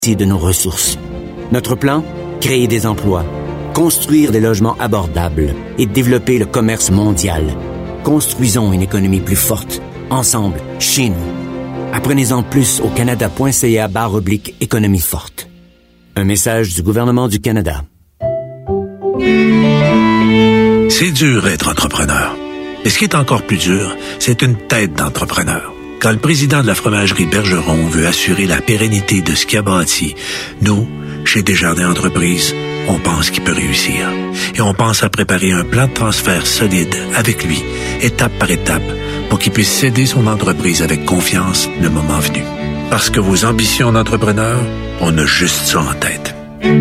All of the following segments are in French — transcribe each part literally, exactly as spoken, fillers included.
de nos ressources. Notre plan? Créer des emplois, construire des logements abordables et développer le commerce mondial. Construisons une économie plus forte, ensemble, chez nous. Apprenez-en plus au canada.ca barre oblique économie forte. Un message du gouvernement du Canada. C'est dur être entrepreneur. Et ce qui est encore plus dur, c'est une tête d'entrepreneur. Quand le président de la fromagerie Bergeron veut assurer la pérennité de ce qu'il a bâti, nous, chez Desjardins Entreprises, on pense qu'il peut réussir. Et on pense à préparer un plan de transfert solide avec lui, étape par étape, pour qu'il puisse céder son entreprise avec confiance le moment venu. Parce que vos ambitions d'entrepreneur, on a juste ça en tête.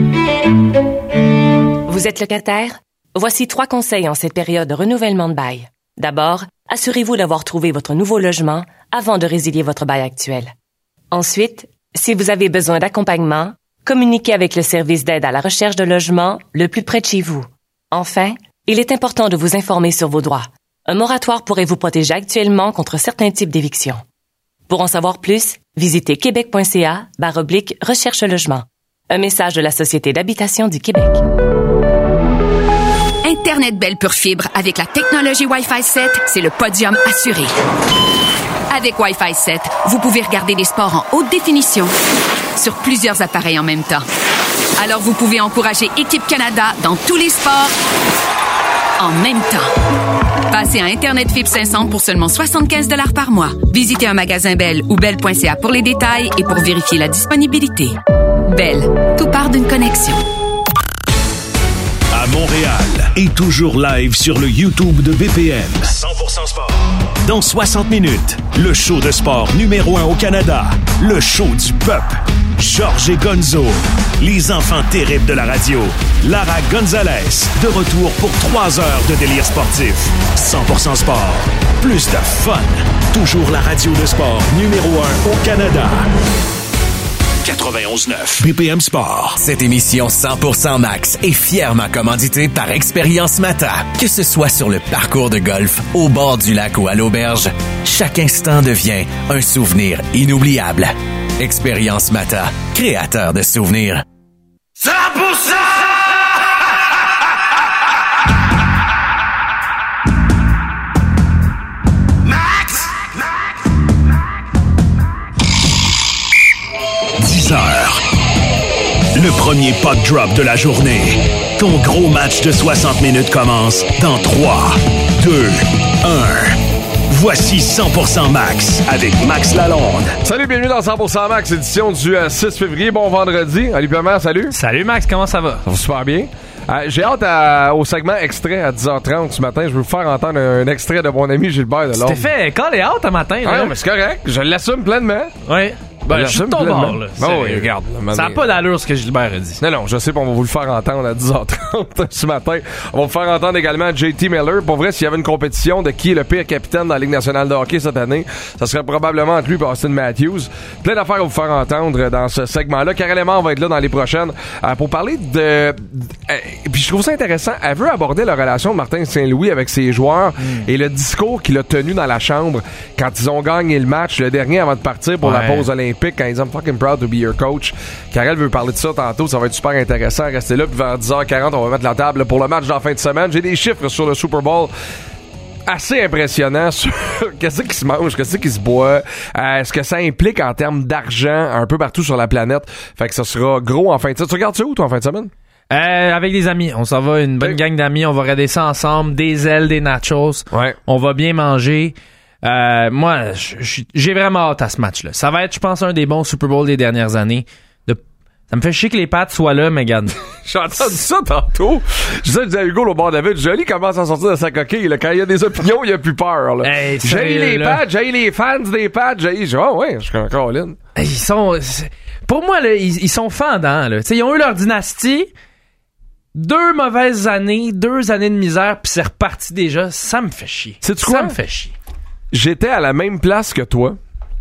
Vous êtes locataire? Voici trois conseils en cette période de renouvellement de bail. D'abord, assurez-vous d'avoir trouvé votre nouveau logement avant de résilier votre bail actuel. Ensuite, si vous avez besoin d'accompagnement, communiquez avec le service d'aide à la recherche de logement le plus près de chez vous. Enfin, il est important de vous informer sur vos droits. Un moratoire pourrait vous protéger actuellement contre certains types d'éviction. Pour en savoir plus, visitez québec.ca barre oblique recherche logement. Un message de la Société d'habitation du Québec. Internet Bell Pure Fibre avec la technologie Wi-Fi sept, c'est le podium assuré. Avec Wi-Fi sept, vous pouvez regarder des sports en haute définition sur plusieurs appareils en même temps. Alors vous pouvez encourager Équipe Canada dans tous les sports en même temps. Passez à Internet Fibre cinq cents pour seulement soixante-quinze dollars par mois. Visitez un magasin Bell ou bell point c a pour les détails et pour vérifier la disponibilité. Bell, tout part d'une connexion. À Montréal et toujours live sur le YouTube de B P M. cent pour cent sport. Dans soixante minutes, le show de sport numéro un au Canada. Le show du peuple. Georges et Gonzo. Les enfants terribles de la radio. Lara Gonzalez. De retour pour trois heures de délire sportif. cent pour cent sport. Plus de fun. Toujours la radio de sport numéro un au Canada. quatre-vingt-onze neuf B P M Sport. Cette émission cent pour cent Max est fièrement commanditée par Expérience Mata. Que ce soit sur le parcours de golf, au bord du lac ou à l'auberge, chaque instant devient un souvenir inoubliable. Expérience Mata, créateur de souvenirs. cent pour cent! dix heures. Le premier puck drop de la journée. Ton gros match de soixante minutes commence dans trois, deux, un. Voici cent pour cent Max avec Max Lalonde. Salut, bienvenue dans cent pour cent Max, édition du euh, six février. Bon vendredi. Ali Paiement, salut. Salut Max, comment ça va? Ça va super bien. Euh, j'ai hâte à, au segment extrait à dix heures trente ce matin. Je veux vous faire entendre un, un extrait de mon ami Gilbert Delorme. T'es fait call et out un matin, là. Ah, mais c'est correct. Je l'assume pleinement. Oui. Ben, je suis de ton bord, là. Oh, oui, regarde. Là, ça n'a pas d'allure ce que Gilbert a dit. Non, non, je sais qu'on va vous le faire entendre à dix heures trente ce matin. On va vous faire entendre également J T Miller. Pour vrai, s'il y avait une compétition de qui est le pire capitaine dans la Ligue nationale de hockey cette année, ça serait probablement entre lui et Austin Matthews. Plein d'affaires à vous faire entendre dans ce segment-là. Karel Emard va être là dans les prochaines euh, pour parler de... Euh, puis je trouve ça intéressant. Elle veut aborder la relation de Martin Saint-Louis avec ses joueurs mm. et le discours qu'il a tenu dans la chambre quand ils ont gagné le match, le dernier avant de partir pour ouais. la pause olympique, quand ils disent « I'm fucking proud to be your coach ». Karel veut parler de ça tantôt. Ça va être super intéressant. Restez là. Puis vers dix heures quarante, on va mettre la table pour le match de la fin de semaine. J'ai des chiffres sur le Super Bowl assez impressionnants sur qu'est-ce qui se mange, qu'est-ce qui se boit, euh, ce que ça implique en termes d'argent un peu partout sur la planète. Fait que ça sera gros en fin de semaine. Tu regardes ça où, toi, en fin de semaine? Euh, avec des amis. On s'en va, une bonne gang d'amis. On va regarder ça ensemble. Des ailes, des nachos. Ouais. On va bien manger. Euh, moi, j'ai vraiment hâte à ce match-là. Ça va être, je pense, un des bons Super Bowl des dernières années. De... Ça me fait chier que les Pats soient là, mais regarde. J'ai entendu ça tantôt. Je disais à Hugo au bord David, Jolie commence à sortir de sa coquille. Là. Quand il y a des opinions, il y a plus peur. Là. Hey, j'ai les Pats, j'ai les fans des Pats, j'ai... Oh ouais, je suis encore Colin. Ils sont... Pour moi, là, ils, ils sont fendants. Là. T'sais, ils ont eu leur dynastie. Deux mauvaises années, deux années de misère, puis c'est reparti déjà. Ça me fait chier. Sais-tu quoi? Ça me fait chier. J'étais à la même place que toi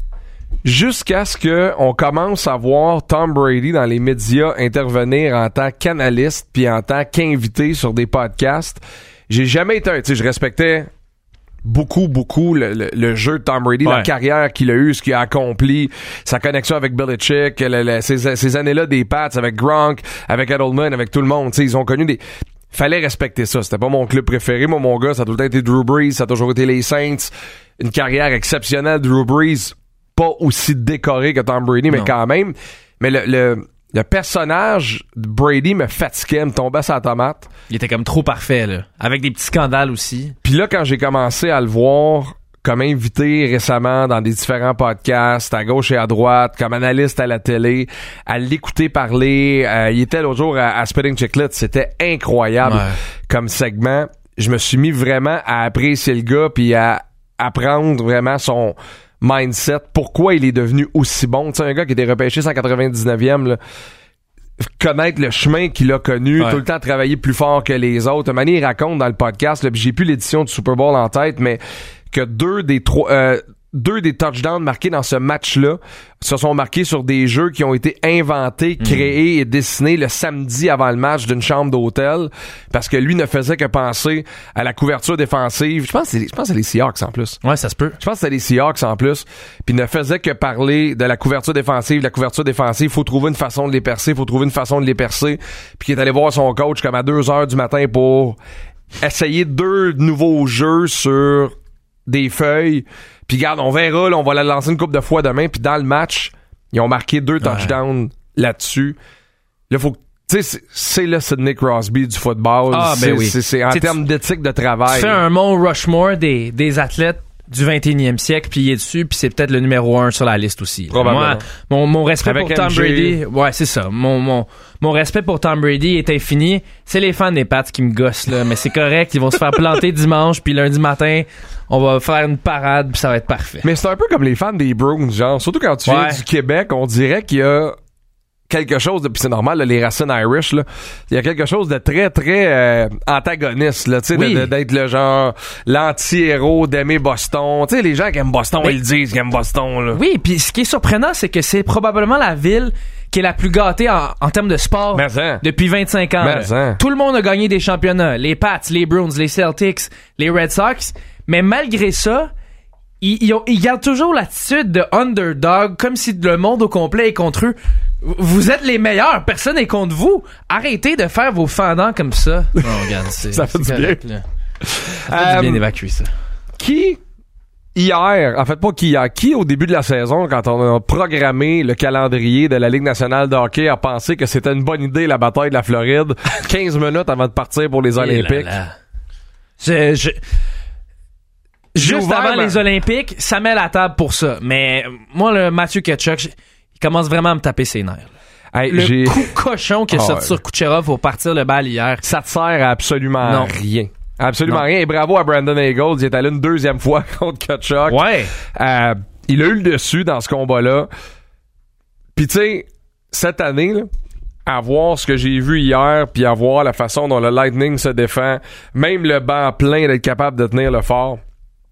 jusqu'à ce qu'on commence à voir Tom Brady dans les médias intervenir en tant qu'analyste puis en tant qu'invité sur des podcasts. J'ai jamais été un... Tu sais, je respectais beaucoup, beaucoup le, le, le jeu de Tom Brady, ouais. la carrière qu'il a eue, ce qu'il a accompli, sa connexion avec Belichick, le, le, ces, ces années-là des Pats, avec Gronk, avec Edelman, avec tout le monde. T'sais, ils ont connu des... Fallait respecter ça. C'était pas mon club préféré. Moi, mon gars, ça a tout le temps été Drew Brees, ça a toujours été les Saints. Une carrière exceptionnelle, Drew Brees, pas aussi décoré que Tom Brady, mais non. Quand même. Mais le... le Le personnage de Brady me fatiguait, me tombait sur la tomate. Il était comme trop parfait, là. Avec des petits scandales aussi. Puis là, quand j'ai commencé à le voir comme invité récemment dans des différents podcasts, à gauche et à droite, comme analyste à la télé, à l'écouter parler, euh, il était l'autre jour à, à Spitting Chicklets, c'était incroyable ouais. Comme segment. Je me suis mis vraiment à apprécier le gars puis à apprendre vraiment son... mindset, pourquoi il est devenu aussi bon. Tu sais, un gars qui était repêché cent quatre-vingt-dix-neuvième, là, connaître le chemin qu'il a connu, ouais. Tout le temps travailler plus fort que les autres. Mani, il raconte dans le podcast, là, puis j'ai plus l'édition du Super Bowl en tête, mais que deux des trois... Euh, deux des touchdowns marqués dans ce match-là se sont marqués sur des jeux qui ont été inventés, créés mmh. et dessinés le samedi avant le match d'une chambre d'hôtel, parce que lui ne faisait que penser à la couverture défensive. Je pense que c'est, je pense que c'est les Seahawks en plus. Ouais, ça se peut. Je pense que c'est les Seahawks en plus. Puis ne faisait que parler de la couverture défensive, la couverture défensive. Faut trouver une façon de les percer, faut trouver une façon de les percer. Puis qui est allé voir son coach comme à deux heures du matin pour essayer deux nouveaux jeux sur des feuilles. Puis regarde, on verra, là, on va la lancer une couple de fois demain. Puis dans le match, ils ont marqué deux touchdowns ouais. là-dessus. Là, faut tu sais, c'est, c'est le Sidney Crosby du football. Ah, ben c'est, oui. c'est, c'est en T'sais, termes d'éthique de travail. Tu fais un Mont Rushmore des, des athlètes du vingt et unième siècle, puis il est dessus, puis c'est peut-être le numéro un sur la liste aussi. Moi, mon, mon respect Avec pour Tom M G. Brady, ouais, c'est ça. Mon, mon, mon respect pour Tom Brady est infini. C'est les fans des Pats qui me gossent, là, mais c'est correct. Ils vont se faire planter dimanche, puis lundi matin, on va faire une parade, puis ça va être parfait. Mais c'est un peu comme les fans des Browns, genre. Surtout quand tu ouais. viens du Québec, on dirait qu'il y a quelque chose de, puis c'est normal là, les racines Irish là, il y a quelque chose de très très euh, antagoniste là, tu sais oui. de, de, d'être le genre l'anti-héros d'aimer Boston, tu sais les gens qui aiment Boston mais, ils le disent qu'ils aiment Boston là. Oui, puis ce qui est surprenant c'est que c'est probablement la ville qui est la plus gâtée en, en termes de sport depuis vingt-cinq ans. Tout le monde a gagné des championnats, les Pats, les Bruins, les Celtics, les Red Sox, mais malgré ça ils, ils, ont, ils gardent toujours l'attitude de underdog, comme si le monde au complet est contre eux. Vous êtes les meilleurs, personne n'est contre vous. Arrêtez de faire vos fendants comme ça. Non, regarde, c'est, ça fait c'est du correct, bien. Là. Ça fait um, du bien d'évacuer ça. Qui, hier, en fait pas qui hier, qui au début de la saison, quand on a programmé le calendrier de la Ligue nationale de hockey, a pensé que c'était une bonne idée la bataille de la Floride, quinze minutes avant de partir pour les Olympiques? Là là. Je... je... Juste avant ma... les Olympiques, ça met la table pour ça. Mais moi, le Matthew Tkachuk, il commence vraiment à me taper ses nerfs. Hey, le j'ai... coup cochon qu'il a oh, sorti ouais. sur Kucherov pour partir le bal hier. Ça te sert à absolument non. rien. Absolument non. rien. Et bravo à Brandon Eagles. Il est allé une deuxième fois contre Tkachuk. Ouais. Euh, il a eu le dessus dans ce combat-là. Puis tu sais, cette année, là, à voir ce que j'ai vu hier, puis à voir la façon dont le Lightning se défend, même le banc plein d'être capable de tenir le fort,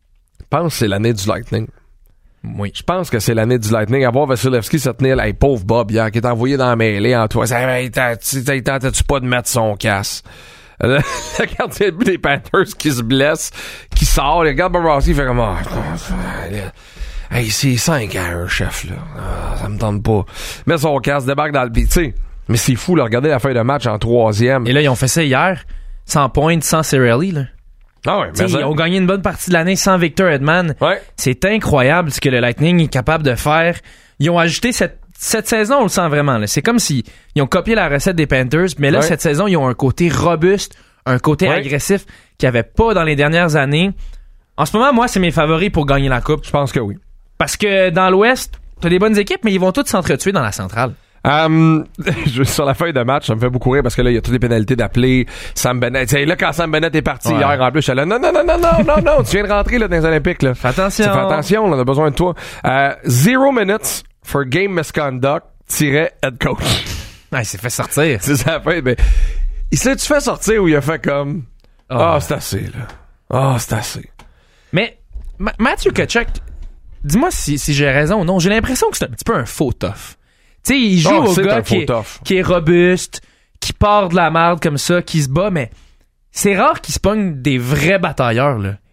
je pense que c'est l'année du Lightning. Oui. Je pense que c'est l'année du Lightning. À voir Vasilevski se tenir, hey, pauvre Bob hier, qui est envoyé dans la mêlée en toi. Hey, tentais-tu pas de mettre son casse? Le gardien de but des Panthers qui se blesse, qui sort, le regarde Bobrovsky, il fait comme, oh, hey, c'est cinq à un chef, là. Ah, ça me tente pas. Met son casse, débarque dans le but, tu sais. Mais c'est fou, là, regardez la feuille de match en troisième. Et là, ils ont fait ça hier, sans pointe, sans Cirelli, là. Ah ouais, mais ils ont gagné une bonne partie de l'année sans Victor Hedman. Ouais. C'est incroyable ce que le Lightning est capable de faire. Ils ont ajouté cette, cette saison, on le sent vraiment. Là. C'est comme si ils ont copié la recette des Panthers, mais là, ouais. cette saison, ils ont un côté robuste, un côté ouais. agressif qu'il n'y avait pas dans les dernières années. En ce moment, moi, c'est mes favoris pour gagner la Coupe. Je pense que oui. Parce que dans l'Ouest, t'as des bonnes équipes, mais ils vont tous s'entretuer dans la centrale. Um, sur la feuille de match, ça me fait beaucoup rire parce que là, il y a toutes les pénalités d'appeler Sam Bennett. T'sais, là, quand Sam Bennett est parti ouais. hier, en plus, je suis là, non, non, non, non, non, non, non, tu viens de rentrer là, dans les Olympiques. Là. Fais attention. Fais attention, là, on a besoin de toi. Uh, zero minutes for game misconduct, tiret head coach. Ouais, il s'est fait sortir. C'est ça, fait, ben, il s'est-tu fait sortir ou il a fait comme, ah, oh. oh, c'est assez, là. Ah, oh, c'est assez. Mais, Ma- Matthew Tkachuk, dis-moi si, si j'ai raison ou non, j'ai l'impression que c'est un petit peu un faux tough. Tu sais, il joue oh, au gars qui est, qui est robuste, qui part de la merde comme ça, qui se bat, mais c'est rare qu'il se pogne des vrais batailleurs, là.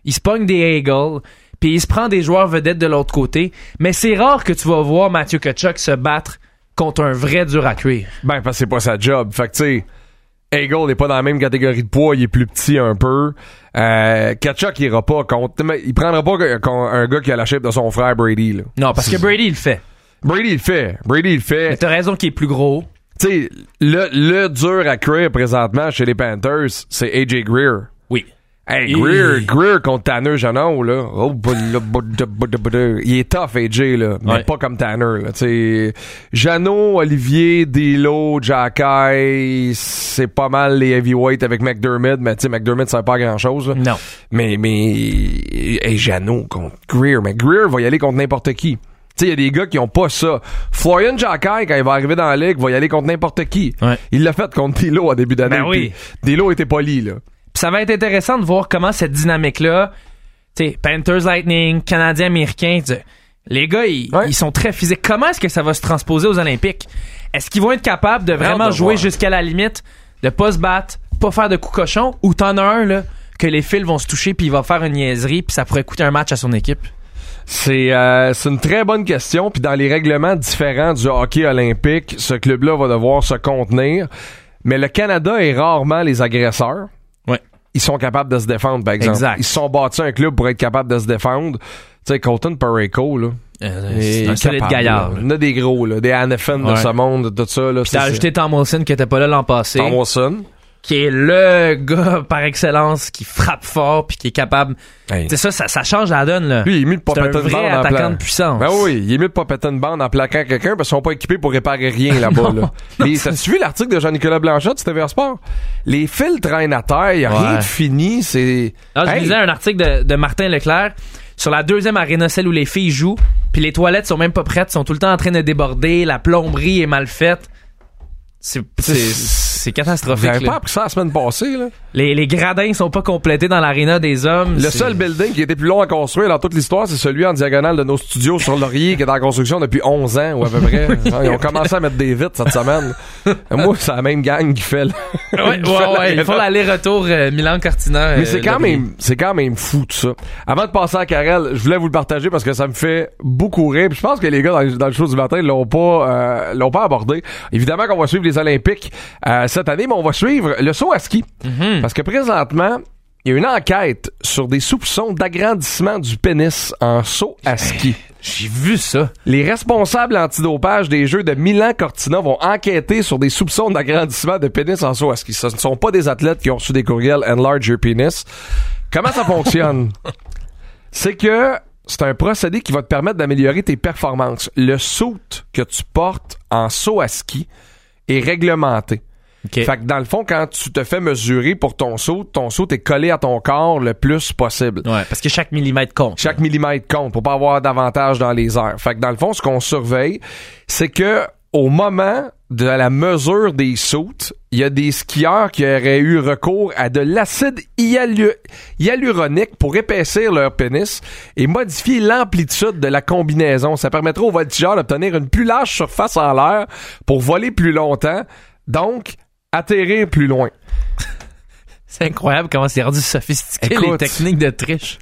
il se pogne des Eagles, puis il se prend des joueurs vedettes de l'autre côté. Mais c'est rare que tu vas voir Matthew Tkachuk se battre contre un vrai dur à cuire. Ben, parce que c'est pas sa job. Fait que, tu sais, Eagle n'est pas dans la même catégorie de poids, il est plus petit un peu. Euh, Tkachuk, il ira pas contre... Il prendra pas un gars qui a la shape de son frère Brady, là. Non, parce que Brady, il le fait. Brady, il le fait. Brady, il le fait. Mais t'as raison qu'il est plus gros. Tu sais, le, le dur à cuire présentement chez les Panthers, c'est A J Greer. Oui. Hey, Greer, Et... Greer contre Tanner Jeannot, là. Oh, il est tough, A J, là. Mais ouais. Pas comme Tanner, là. Tu sais, Jeannot, Olivier, D'Lo, Jacky, c'est pas mal les heavyweights avec McDermott, mais tu sais, McDermott, ça fait pas grand chose, là. Non. Mais, mais, hey, Jeannot contre Greer. Mais Greer va y aller contre n'importe qui. Tu sais, il y a des gars qui ont pas ça. Florian Jacky, quand il va arriver dans la ligue, va y aller contre n'importe qui. Ouais. Il l'a fait contre D'Lo à début d'année. Ben oui. D'Lo était poli, là. Pis ça va être intéressant de voir comment cette dynamique-là, tu sais, Panthers Lightning, Canadiens américains, les gars, ils, ouais. ils sont très physiques. Comment est-ce que ça va se transposer aux Olympiques? Est-ce qu'ils vont être capables de vraiment de jouer voir. Jusqu'à la limite, de pas se battre, pas faire de coups cochons, ou t'en as un, là, que les fils vont se toucher puis il va faire une niaiserie puis ça pourrait coûter un match à son équipe? C'est euh, c'est une très bonne question. Puis dans les règlements différents du hockey olympique, ce club-là va devoir se contenir. Mais le Canada est rarement les agresseurs. Ouais. Ils sont capables de se défendre, par exemple. Exact. Ils se sont bâtis un club pour être capables de se défendre. Tu sais, Colton Parayko, là. Euh, c'est un solide gaillard. Il y en a des gros, là. Des Hannafin ouais. de ce monde, tout ça, là. Puis t'as ajouté Tom Wilson qui était pas là l'an passé. Tom Wilson. Qui est le gars par excellence qui frappe fort puis qui est capable. Hey. Tu sais ça, ça, ça change la donne là. Lui, il est mieux de pas péter une bande. C'est un vrai attaquant de puissance. Ben oui, il est mieux de pas péter une bande en plaquant quelqu'un parce qu'ils sont pas équipés pour réparer rien là-bas. là. Mais t'as suivi l'article de Jean-Nicolas Blanchard du T V A Sport? Les fils traînent à terre, y a ouais. rien de fini, c'est. Non, je hey. lisais un article de, de Martin Leclerc sur la deuxième aréna, celle où les filles jouent, puis les toilettes sont même pas prêtes, sont tout le temps en train de déborder, la plomberie est mal faite. C'est, c'est, c'est catastrophique. J'avais pas appris ça la semaine passée, là. Les, les gradins sont pas complétés dans l'aréna des hommes. Le c'est... seul building qui était plus long à construire dans toute l'histoire, c'est celui en diagonale de nos studios sur Laurier, qui est en construction depuis onze ans, ou à peu près. Ils ont commencé à mettre des vitres cette semaine. Moi, c'est la même gang qui fait, le... Ouais, qui ouais, fait ouais. Ils font l'aller-retour euh, Milan-Cortina. Mais euh, c'est quand Laurier. même, c'est quand même fou, tout ça. Avant de passer à Karel, je voulais vous le partager parce que ça me fait beaucoup rire. Puis je pense que les gars dans, dans le show du matin l'ont pas, euh, l'ont pas abordé. Évidemment qu'on va suivre les Olympiques Euh, cette année, mais on va suivre le saut à ski. Mm-hmm. Parce que présentement, il y a une enquête sur des soupçons d'agrandissement du pénis en saut à ski. J'ai vu ça. Les responsables antidopage des Jeux de Milan-Cortina vont enquêter sur des soupçons d'agrandissement de pénis en saut à ski. Ce ne sont pas des athlètes qui ont reçu des courriels « Enlarge your penis ». Comment ça fonctionne? C'est que c'est un procédé qui va te permettre d'améliorer tes performances. Le saut que tu portes en saut à ski est réglementé. Okay. Fait que dans le fond, quand tu te fais mesurer pour ton saut, ton saut est collé à ton corps le plus possible. Ouais, parce que chaque millimètre compte. Chaque millimètre compte pour pas avoir d'avantage dans les airs. Fait que dans le fond, ce qu'on surveille, c'est que au moment de la mesure des sauts, il y a des skieurs qui auraient eu recours à de l'acide hyalu- hyaluronique pour épaissir leur pénis et modifier l'amplitude de la combinaison. Ça permettra aux voltigeurs d'obtenir une plus large surface en l'air pour voler plus longtemps, donc atterrir plus loin. C'est incroyable comment c'est rendu sophistiqué. Écoute, les techniques de triche.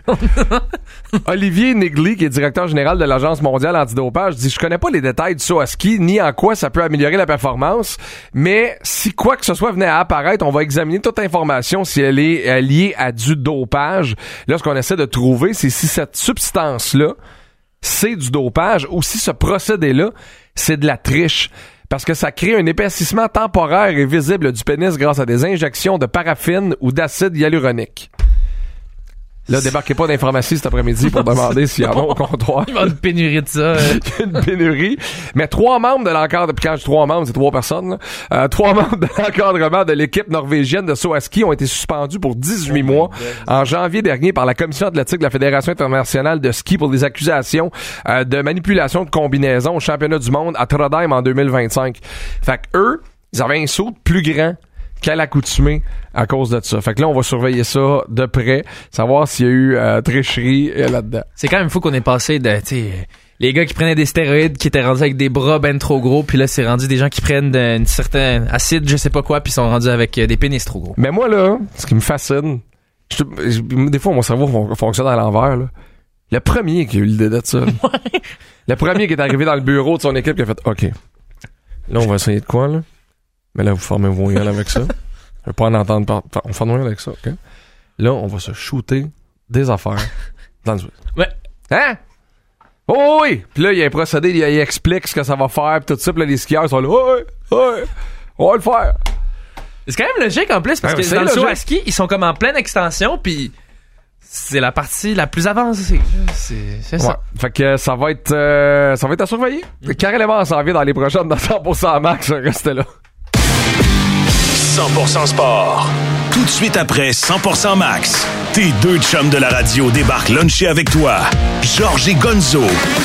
Olivier Nigley, qui est directeur général de l'Agence mondiale antidopage, dit « Je connais pas les détails du saut à ski, ni en quoi ça peut améliorer la performance, mais si quoi que ce soit venait à apparaître, on va examiner toute information si elle est euh, liée à du dopage. » Là, ce qu'on essaie de trouver, c'est si cette substance-là, c'est du dopage ou si ce procédé-là, c'est de la triche. Parce que ça crée un épaississement temporaire et visible du pénis grâce à des injections de paraffine ou d'acide hyaluronique. Là, débarquez pas dans les pharmacies cet après-midi pour demander s'il y en a au comptoir. Il y a une pénurie de ça. Il y a une pénurie. Mais trois membres de l'encadrement, puis quand je dis trois membres, c'est trois personnes, là. Euh, trois membres de l'encadrement de l'équipe norvégienne de saut à ski ont été suspendus pour dix-huit oh mois en janvier dernier par la Commission athlétique de la Fédération internationale de ski pour des accusations euh, de manipulation de combinaison au championnat du monde à Trondheim en deux mille vingt-cinq. Fait que eux, ils avaient un saut plus grand qu'à l'accoutumée à cause de ça. Fait que là, on va surveiller ça de près, savoir s'il y a eu euh, tricherie euh, là-dedans. C'est quand même fou qu'on ait passé de, tu sais, les gars qui prenaient des stéroïdes, qui étaient rendus avec des bras ben trop gros, puis là, c'est rendu des gens qui prennent une certaine acide, je sais pas quoi, puis sont rendus avec euh, des pénis trop gros. Mais moi, là, ce qui me fascine, Je, je, des fois, mon cerveau fon, fonctionne à l'envers, là. Le premier qui a eu l'idée de ça. Ouais. Le premier qui est arrivé dans le bureau de son équipe qui a fait « OK, là, on va essayer de quoi, là? Mais là, vous formez vos gueules avec ça. Je veux pas en entendre parler. On forme rien avec ça, OK? Là, on va se shooter des affaires dans le Swiss. Ouais. Hein? Oh oui! Puis là, il y a un procédé, il, il explique ce que ça va faire, pis tout ça, pis là, les skieurs sont là « Ouais, ouais, on va le faire! » C'est quand même logique, en plus, parce ouais, que dans le show à ski, ils sont comme en pleine extension, puis c'est la partie la plus avancée. C'est, c'est ça. Ouais. Fait que ça va être euh, ça va être à surveiller. Mm-hmm. Carrément, on s'en vient dans les prochaines dans cent pour cent max. Restez là. cent pour cent sport. Tout de suite après cent pour cent max, tes deux chums de la radio débarquent luncher avec toi. Georges et Gonzo.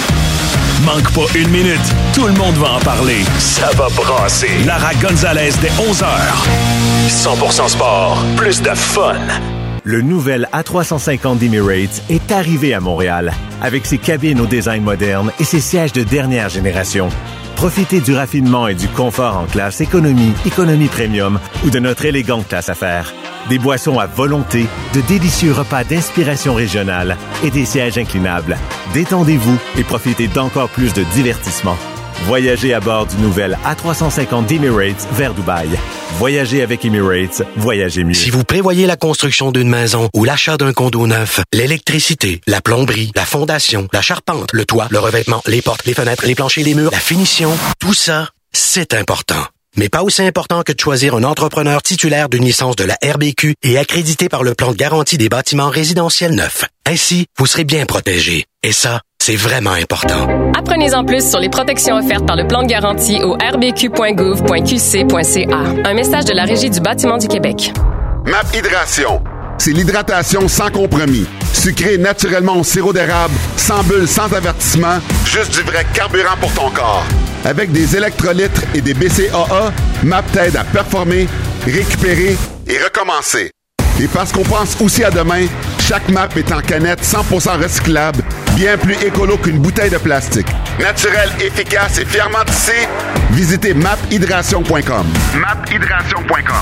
Manque pas une minute, tout le monde va en parler. Ça va brasser. Lara Gonzalez dès onze heures. cent pour cent sport, plus de fun. Le nouvel A trois cent cinquante d'Emirates est arrivé à Montréal avec ses cabines au design moderne et ses sièges de dernière génération. Profitez du raffinement et du confort en classe économie, économie premium ou de notre élégante classe affaires. Des boissons à volonté, de délicieux repas d'inspiration régionale et des sièges inclinables. Détendez-vous et profitez d'encore plus de divertissement. Voyagez à bord du nouvel A trois cent cinquante d'Emirates vers Dubaï. Voyagez avec Emirates, voyagez mieux. Si vous prévoyez la construction d'une maison ou l'achat d'un condo neuf, l'électricité, la plomberie, la fondation, la charpente, le toit, le revêtement, les portes, les fenêtres, les planchers, les murs, la finition, tout ça, c'est important. Mais pas aussi important que de choisir un entrepreneur titulaire d'une licence de la R B Q et accrédité par le plan de garantie des bâtiments résidentiels neufs. Ainsi, vous serez bien protégé. Et ça, c'est vraiment important. Apprenez-en plus sur les protections offertes par le plan de garantie au r b q point gouv point q c point c a. Un message de la Régie du bâtiment du Québec. M A P Hydration. C'est l'hydratation sans compromis. Sucré naturellement au sirop d'érable, sans bulles, sans avertissement, juste du vrai carburant pour ton corps. Avec des électrolytes et des B C A A, M A P t'aide à performer, récupérer et recommencer. Et parce qu'on pense aussi à demain, chaque M A P est en canette cent pour cent recyclable, bien plus écolo qu'une bouteille de plastique. Naturel, efficace et fièrement tissé, visitez map hydration point com. map hydration point com.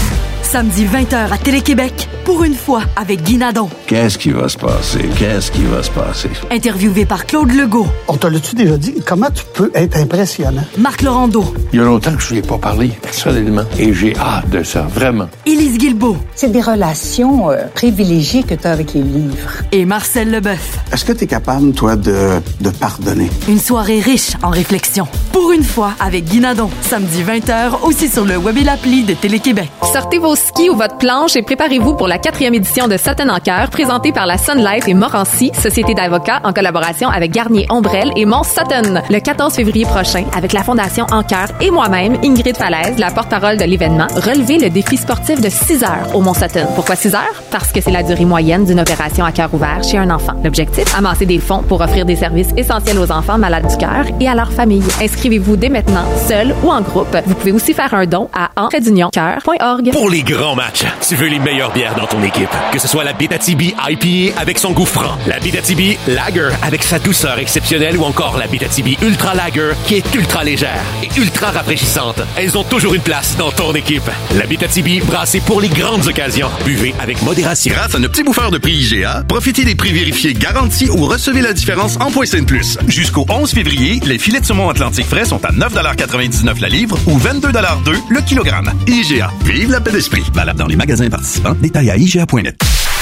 Samedi vingt heures à Télé-Québec, pour une fois, avec Guy Nadon. Qu'est-ce qui va se passer? Qu'est-ce qui va se passer? Interviewé par Claude Legault. On te l'a-tu déjà dit? Comment tu peux être impressionnant? Marc Laurando. Il y a longtemps que je lui ai pas parlé, personnellement. Et j'ai hâte de ça, vraiment. Élise Guilbeault. C'est des relations euh, privilégiées que tu as avec les livres. Et Marcel Leboeuf. Est-ce que tu es capable, toi, de, de pardonner? Une soirée riche en réflexion. Pour une fois, avec Guy Nadon. Samedi vingt heures, aussi sur le web et l'appli de Télé-Québec. Sortez vos skis ou votre planche et préparez-vous pour la quatrième édition de Satin en cœur, présentée par la Sun Life et Morancy, société d'avocats en collaboration avec Garnier Ombrelle et Mont Sutton. Le quatorze février prochain, avec la Fondation En cœur et moi-même, Ingrid Falaise, la porte-parole de l'événement, relevez le défi sportif de six heures au Mont Sutton. Pourquoi six heures? Parce que c'est la durée moyenne d'une opération à cœur ouvert chez un enfant. L'objectif? Amasser des fonds pour offrir des services essentiels aux enfants malades du cœur et à leurs familles. Inscrivez-vous dès maintenant, seul ou en groupe. Vous pouvez aussi faire un don à en trait d'union cœur point org. Pour les grands matchs, tu veux les meilleures bières dans ton équipe. Que ce soit la Abitibi I P A avec son goût franc, la Abitibi Lager avec sa douceur exceptionnelle ou encore la Abitibi Ultra Lager qui est ultra légère et ultra rafraîchissante. Elles ont toujours une place dans ton équipe. La Abitibi brassée pour les grandes occasions. Buvez avec modération. Grâce à nos petits bouffeurs de prix I G A, profitez des prix vérifiés garantis ou recevez la différence en points C plus. Jusqu'au onze février, les filets de saumon Atlantique frais sont à neuf quatre-vingt-dix-neuf la livre ou vingt-deux deux le kilogramme. I G A. Vive la paix d'esprit. Valable dans les magasins participants. Détails à I G A point net.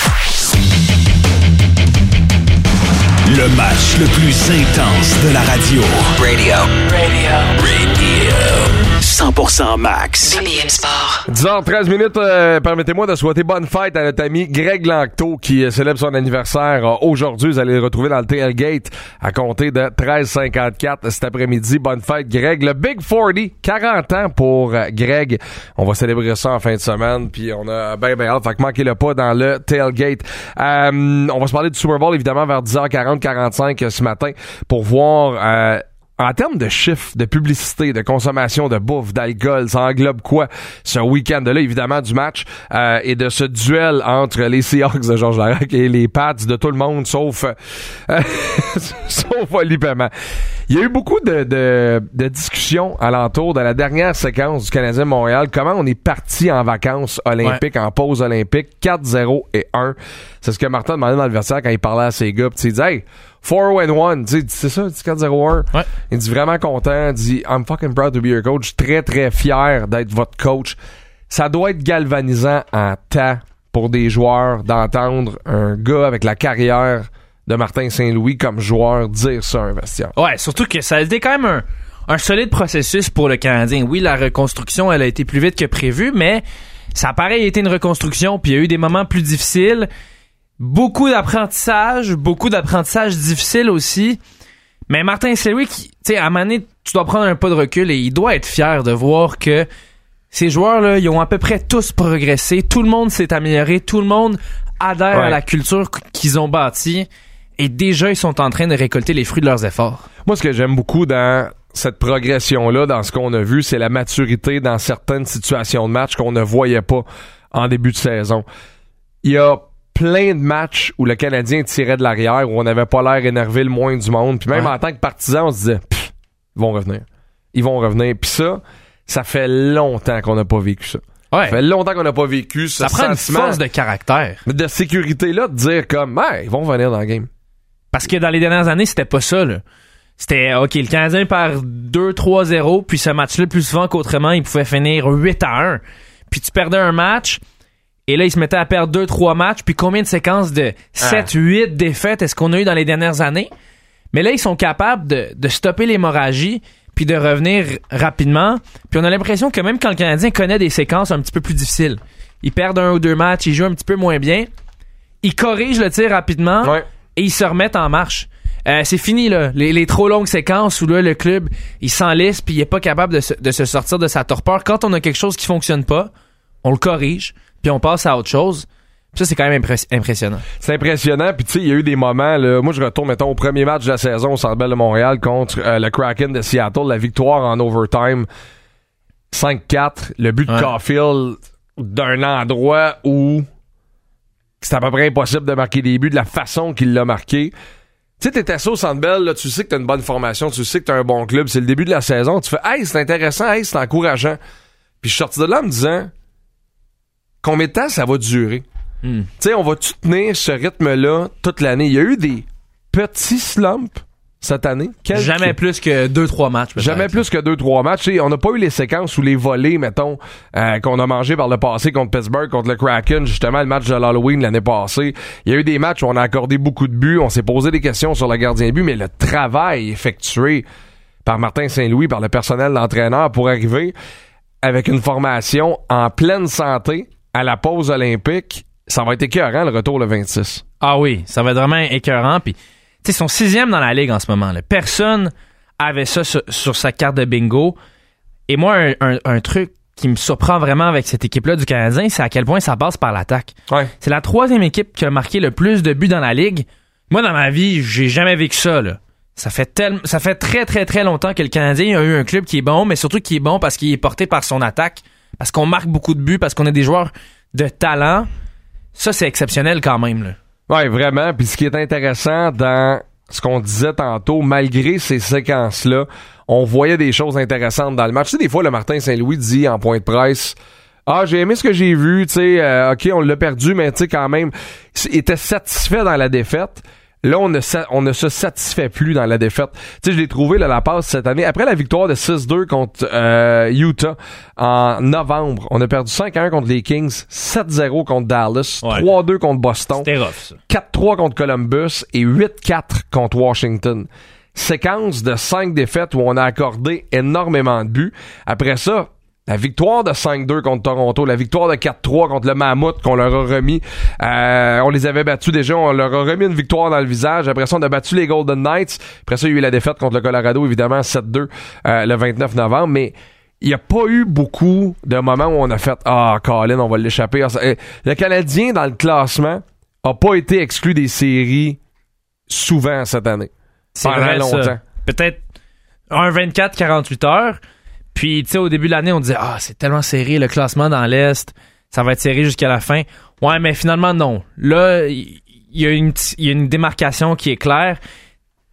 Le match le plus intense de la radio. Radio. Radio. Radio. cent pour cent max. B B M Sport. dix heures treize minutes, euh, permettez-moi de souhaiter bonne fête à notre ami Greg Lanctot qui euh, célèbre son anniversaire euh, aujourd'hui. Vous allez le retrouver dans le tailgate à compter de treize cinquante-quatre cet après-midi. Bonne fête Greg. Le Big quarante, quarante ans pour euh, Greg. On va célébrer ça en fin de semaine puis on a ben ben hâte. Fait que manquez-le pas dans le tailgate. Euh, on va se parler du Super Bowl évidemment vers dix heures quarante quarante-cinq ce matin pour voir... Euh, En termes de chiffres, de publicité, de consommation de bouffe, d'alcool, ça englobe quoi ce week-end-là, évidemment, du match euh, et de ce duel entre les Seahawks de Georges Larac et les Pats de tout le monde, sauf euh, sauf Oli Paiement. Il y a eu beaucoup de, de, de discussions alentour de la dernière séquence du Canadien de Montréal. Comment on est parti en vacances olympiques, ouais. en pause olympique, quatre zéro et un. C'est ce que Martin demandait dans le vestiaire quand il parlait à ses gars. Puis il dit, hey, four and one. Tu sais, c'est ça, il dit quatre zéro un. Ouais. Il dit vraiment content. Il dit, I'm fucking proud to be your coach. Très, très fier d'être votre coach. Ça doit être galvanisant en temps pour des joueurs d'entendre un gars avec la carrière de Martin Saint-Louis comme joueur dire ça à un vestiaire. Ouais, surtout que ça a été quand même un, un solide processus pour le Canadien. Oui, la reconstruction, elle a été plus vite que prévu, mais ça a pareil été une reconstruction, puis il y a eu des moments plus difficiles, beaucoup d'apprentissage, beaucoup d'apprentissage difficile aussi. Mais Martin Saint-Louis, tu sais, à un moment donné, tu dois prendre un pas de recul et il doit être fier de voir que ces joueurs-là, ils ont à peu près tous progressé, tout le monde s'est amélioré, tout le monde adhère ouais. à la culture qu'ils ont bâtie. Et déjà, ils sont en train de récolter les fruits de leurs efforts. Moi, ce que j'aime beaucoup dans cette progression-là, dans ce qu'on a vu, c'est la maturité dans certaines situations de match qu'on ne voyait pas en début de saison. Il y a plein de matchs où le Canadien tirait de l'arrière, où on n'avait pas l'air énervé le moins du monde. Puis même ouais. en tant que partisan, on se disait, pff, ils vont revenir. Ils vont revenir. Puis ça, ça fait longtemps qu'on n'a pas vécu ça. Ouais. Ça fait longtemps qu'on n'a pas vécu ce ça prend sentiment une force de caractère. De sécurité-là, de dire comme, hey, ils vont venir dans le game. Parce que dans les dernières années, c'était pas ça, là. C'était, OK, le Canadien perd deux trois zéro, puis ce match-là, plus souvent qu'autrement, il pouvait finir huit à un. Puis tu perdais un match, et là, il se mettait à perdre deux trois matchs, puis combien de séquences de sept huit défaites est-ce qu'on a eu dans les dernières années? Mais là, ils sont capables de, de stopper l'hémorragie, puis de revenir rapidement. Puis on a l'impression que même quand le Canadien connaît des séquences un petit peu plus difficiles, ils perdent un ou deux matchs, ils jouent un petit peu moins bien, ils corrigent le tir rapidement, ouais. et ils se remettent en marche. Euh, c'est fini, là. Les, les trop longues séquences où là, le club, il s'enlise puis il est pas capable de se, de se sortir de sa torpeur. Quand on a quelque chose qui fonctionne pas, on le corrige, puis on passe à autre chose. Puis ça, c'est quand même impress- impressionnant. C'est impressionnant. Puis tu sais, il y a eu des moments, là, moi je retourne, mettons, au premier match de la saison au Centre Bell de Montréal contre euh, le Kraken de Seattle, la victoire en overtime cinq quatre, le but de ouais. Caulfield d'un endroit où c'est à peu près impossible de marquer des buts de la façon qu'il l'a marqué. Tu sais, t'es assis au Centre Bell, là, tu sais que t'as une bonne formation, tu sais que t'as un bon club, c'est le début de la saison, tu fais « Hey, c'est intéressant, hey, c'est encourageant. » Puis je suis sorti de là en me disant « Combien de temps ça va durer? Mm. » Tu sais, on va-tu tenir ce rythme-là toute l'année? Il y a eu des petits slumps cette année. Quelques... Jamais plus que deux trois matchs. Peut-être. Jamais plus que deux trois matchs. T'sais, on n'a pas eu les séquences ou les volets, mettons, euh, qu'on a mangé par le passé contre Pittsburgh, contre le Kraken, justement, le match de l'Halloween l'année passée. Il y a eu des matchs où on a accordé beaucoup de buts, on s'est posé des questions sur le gardien de but, mais le travail effectué par Martin Saint-Louis, par le personnel d'entraîneur pour arriver avec une formation en pleine santé à la pause olympique, ça va être écœurant le retour le vingt-six. Ah oui, ça va être vraiment écœurant, puis ils sont sixième dans la ligue en ce moment. Là. Personne avait ça sur, sur sa carte de bingo. Et moi, un, un, un truc qui me surprend vraiment avec cette équipe-là du Canadien, c'est à quel point ça passe par l'attaque. Ouais. C'est la troisième équipe qui a marqué le plus de buts dans la ligue. Moi, dans ma vie, j'ai jamais vécu ça. Là. Ça fait tel, ça fait très, très, très longtemps que le Canadien a eu un club qui est bon, mais surtout qui est bon parce qu'il est porté par son attaque, parce qu'on marque beaucoup de buts, parce qu'on a des joueurs de talent. Ça, c'est exceptionnel quand même, là. Ouais, vraiment. Puis ce qui est intéressant dans ce qu'on disait tantôt, malgré ces séquences-là, on voyait des choses intéressantes dans le match. Tu sais, des fois, le Martin Saint-Louis dit en point de presse, ah, j'ai aimé ce que j'ai vu, tu sais, euh, ok, on l'a perdu, mais tu sais, quand même, il était satisfait dans la défaite. Là, on ne, sa- on ne se satisfait plus dans la défaite. Tu sais, je l'ai trouvé, là, la passe cette année. Après la victoire de six deux contre euh, Utah en novembre, on a perdu cinq à un contre les Kings, sept zéro contre Dallas, ouais. trois deux contre Boston, c'était rough, ça. quatre trois contre Columbus et huit quatre contre Washington. Séquence de cinq défaites où on a accordé énormément de buts. Après ça, la victoire de cinq deux contre Toronto, la victoire de quatre trois contre le Mammouth qu'on leur a remis. Euh, on les avait battus déjà, on leur a remis une victoire dans le visage. Après ça, on a battu les Golden Knights. Après ça, il y a eu la défaite contre le Colorado, évidemment, sept deux euh, le vingt-neuf novembre. Mais il n'y a pas eu beaucoup de moments où on a fait « Ah, Colin, on va l'échapper. » Le Canadien, dans le classement, a pas été exclu des séries souvent cette année. C'est vrai, longtemps. Ça. Peut-être un vingt-quatre quarante-huit heures. Puis, tu sais, au début de l'année, on disait « Ah, c'est tellement serré, le classement dans l'Est, ça va être serré jusqu'à la fin. » Ouais, mais finalement, non. Là, il y, y a une, y a une démarcation qui est claire.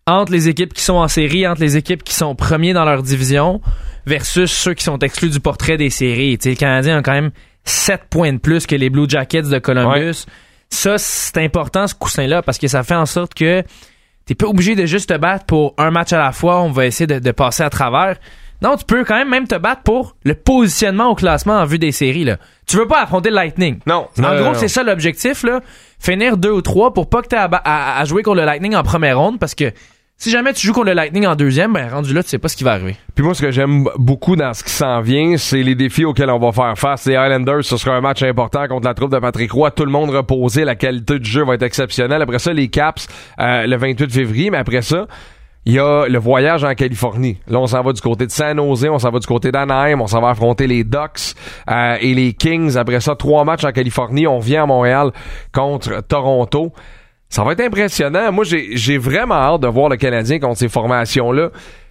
entre les équipes qui sont en série, entre les équipes qui sont premiers dans leur division versus ceux qui sont exclus du portrait des séries. Tu sais, les Canadiens ont quand même sept points de plus que les Blue Jackets de Columbus. Ouais. Ça, c'est important, ce coussin-là, parce que ça fait en sorte que t'es pas obligé de juste te battre pour un match à la fois. On va essayer de, de passer à travers. Non, tu peux quand même même te battre pour le positionnement au classement en vue des séries, là. Tu veux pas affronter le Lightning. Non. En non, gros, non, c'est non. ça l'objectif, là. Finir deux ou trois pour pas que t'aies à, à, à jouer contre le Lightning en première ronde, parce que si jamais tu joues contre le Lightning en deuxième, ben rendu là, tu sais pas ce qui va arriver. Puis moi, ce que j'aime beaucoup dans ce qui s'en vient, c'est les défis auxquels on va faire face. Les Islanders, ce sera un match important contre la troupe de Patrick Roy. Tout le monde reposé, la qualité du jeu va être exceptionnelle. Après ça, les Caps, euh, le vingt-huit février, mais après ça, il y a le voyage en Californie. Là, on s'en va du côté de San Jose, on s'en va du côté d'Anaheim, on s'en va affronter les Ducks euh, et les Kings. Après ça, trois matchs en Californie. On vient à Montréal contre Toronto. Ça va être impressionnant. Moi, j'ai, j'ai vraiment hâte de voir le Canadien contre ces formations-là.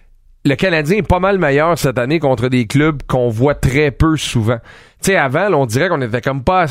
Le Canadien est pas mal meilleur cette année contre des clubs qu'on voit très peu souvent. Tu sais, avant, là, on dirait qu'on était comme pas,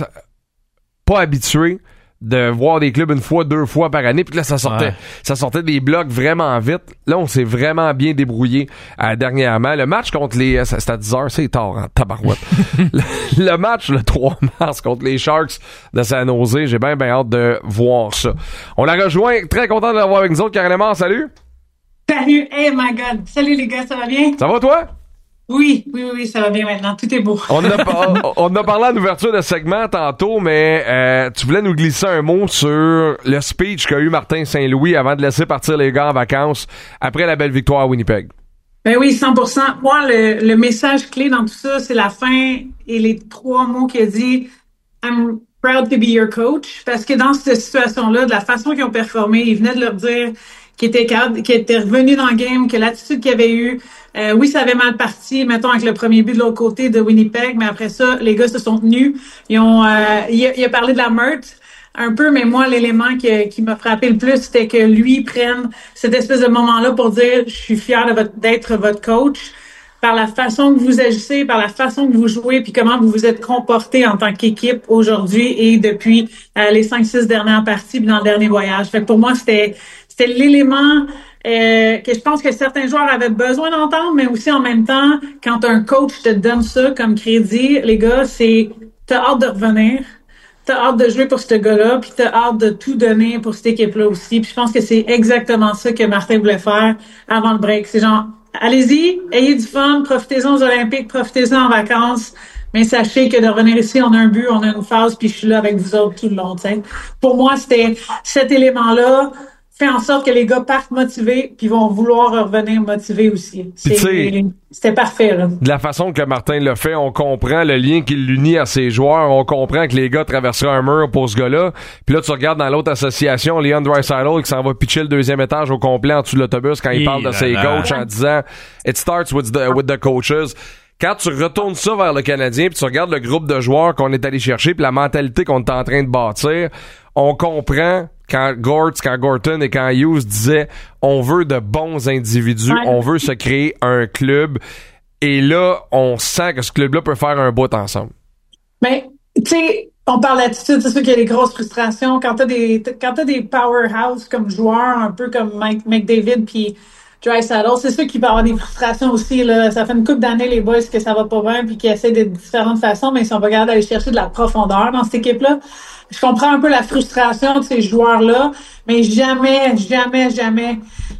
pas habitués de voir des clubs une fois, deux fois par année, puis là, ça sortait, ouais. ça sortait des blocs vraiment vite. Là, on s'est vraiment bien débrouillé euh, dernièrement. Le match contre les... C'était à dix heures, c'est tard, en tabarouette. le, le match, le trois mars, contre les Sharks de San Jose, j'ai bien, bien hâte de voir ça. On la rejoint, très content de l'avoir avec nous autres. Karen Lemard, salut! Salut! Hey, my God! Salut, les gars, ça va bien? Ça va, toi? Oui, oui, oui, ça va bien maintenant. Tout est beau. On a, on, on a parlé en ouverture de segment tantôt, mais euh, tu voulais nous glisser un mot sur le speech qu'a eu Martin Saint-Louis avant de laisser partir les gars en vacances après la belle victoire à Winnipeg. Ben oui, cent pour cent. Moi, le, le message clé dans tout ça, c'est la fin et les trois mots qu'il a dit « I'm proud to be your coach ». Parce que dans cette situation-là, de la façon qu'ils ont performé, il venait de leur dire qu'ils étaient, qu'ils étaient revenus dans le game, que l'attitude qu'ils avaient eue, Euh, oui, ça avait mal parti, mettons, avec le premier but de l'autre côté de Winnipeg, mais après ça, les gars se sont tenus. Ils ont, euh, il, a, il a parlé de la meurtre un peu, mais moi, l'élément qui, qui m'a frappé le plus, c'était que lui prenne cette espèce de moment-là pour dire « Je suis fier de votre, d'être votre coach ». Par la façon que vous agissez, par la façon que vous jouez, puis comment vous vous êtes comporté en tant qu'équipe aujourd'hui et depuis euh, les cinq, six dernières parties, puis dans le dernier voyage. Fait que pour moi, c'était, c'était l'élément Euh, que je pense que certains joueurs avaient besoin d'entendre, mais aussi en même temps, quand un coach te donne ça comme crédit, les gars, c'est t'as hâte de revenir, t'as hâte de jouer pour ce gars-là, puis t'as hâte de tout donner pour cette équipe-là aussi. Puis je pense que c'est exactement ça que Martin voulait faire avant le break. C'est genre, allez-y, ayez du fun, profitez-en aux Olympiques, profitez-en en vacances, mais sachez que de revenir ici, on a un but, on a une phase, puis je suis là avec vous autres tout le long. T'sais. Pour moi, c'était cet élément-là fait en sorte que les gars partent motivés puis vont vouloir revenir motivés aussi. C'est, c'était parfait, là. De la façon que Martin l'a fait, on comprend le lien qui l'unit à ses joueurs. On comprend que les gars traverseraient un mur pour ce gars-là. Puis là, tu regardes dans l'autre association, Leon Draisaitl qui s'en va pitcher le deuxième étage au complet en dessous de l'autobus quand il, il parle de ses coachs en disant « It starts with the, with the coaches ». Quand tu retournes ça vers le Canadien puis tu regardes le groupe de joueurs qu'on est allé chercher puis la mentalité qu'on est en train de bâtir, on comprend quand Gort, quand Gorton et quand Hughes disaient on veut de bons individus, ouais. on veut se créer un club et là, on sent que ce club-là peut faire un bout ensemble. Mais, tu sais, on parle d'attitude, c'est sûr qu'il y a des grosses frustrations. Quand t'as des, quand t'as des powerhouse comme joueurs, un peu comme Mike McDavid puis Draisaitl, c'est sûr qu'il peut y avoir des frustrations aussi, là. Ça fait une couple d'années, les boys, que ça va pas bien puis qu'ils essaient de différentes façons, mais ils sont pas capables d'aller chercher de la profondeur dans cette équipe-là. Je comprends un peu la frustration de ces joueurs-là, mais jamais, jamais, jamais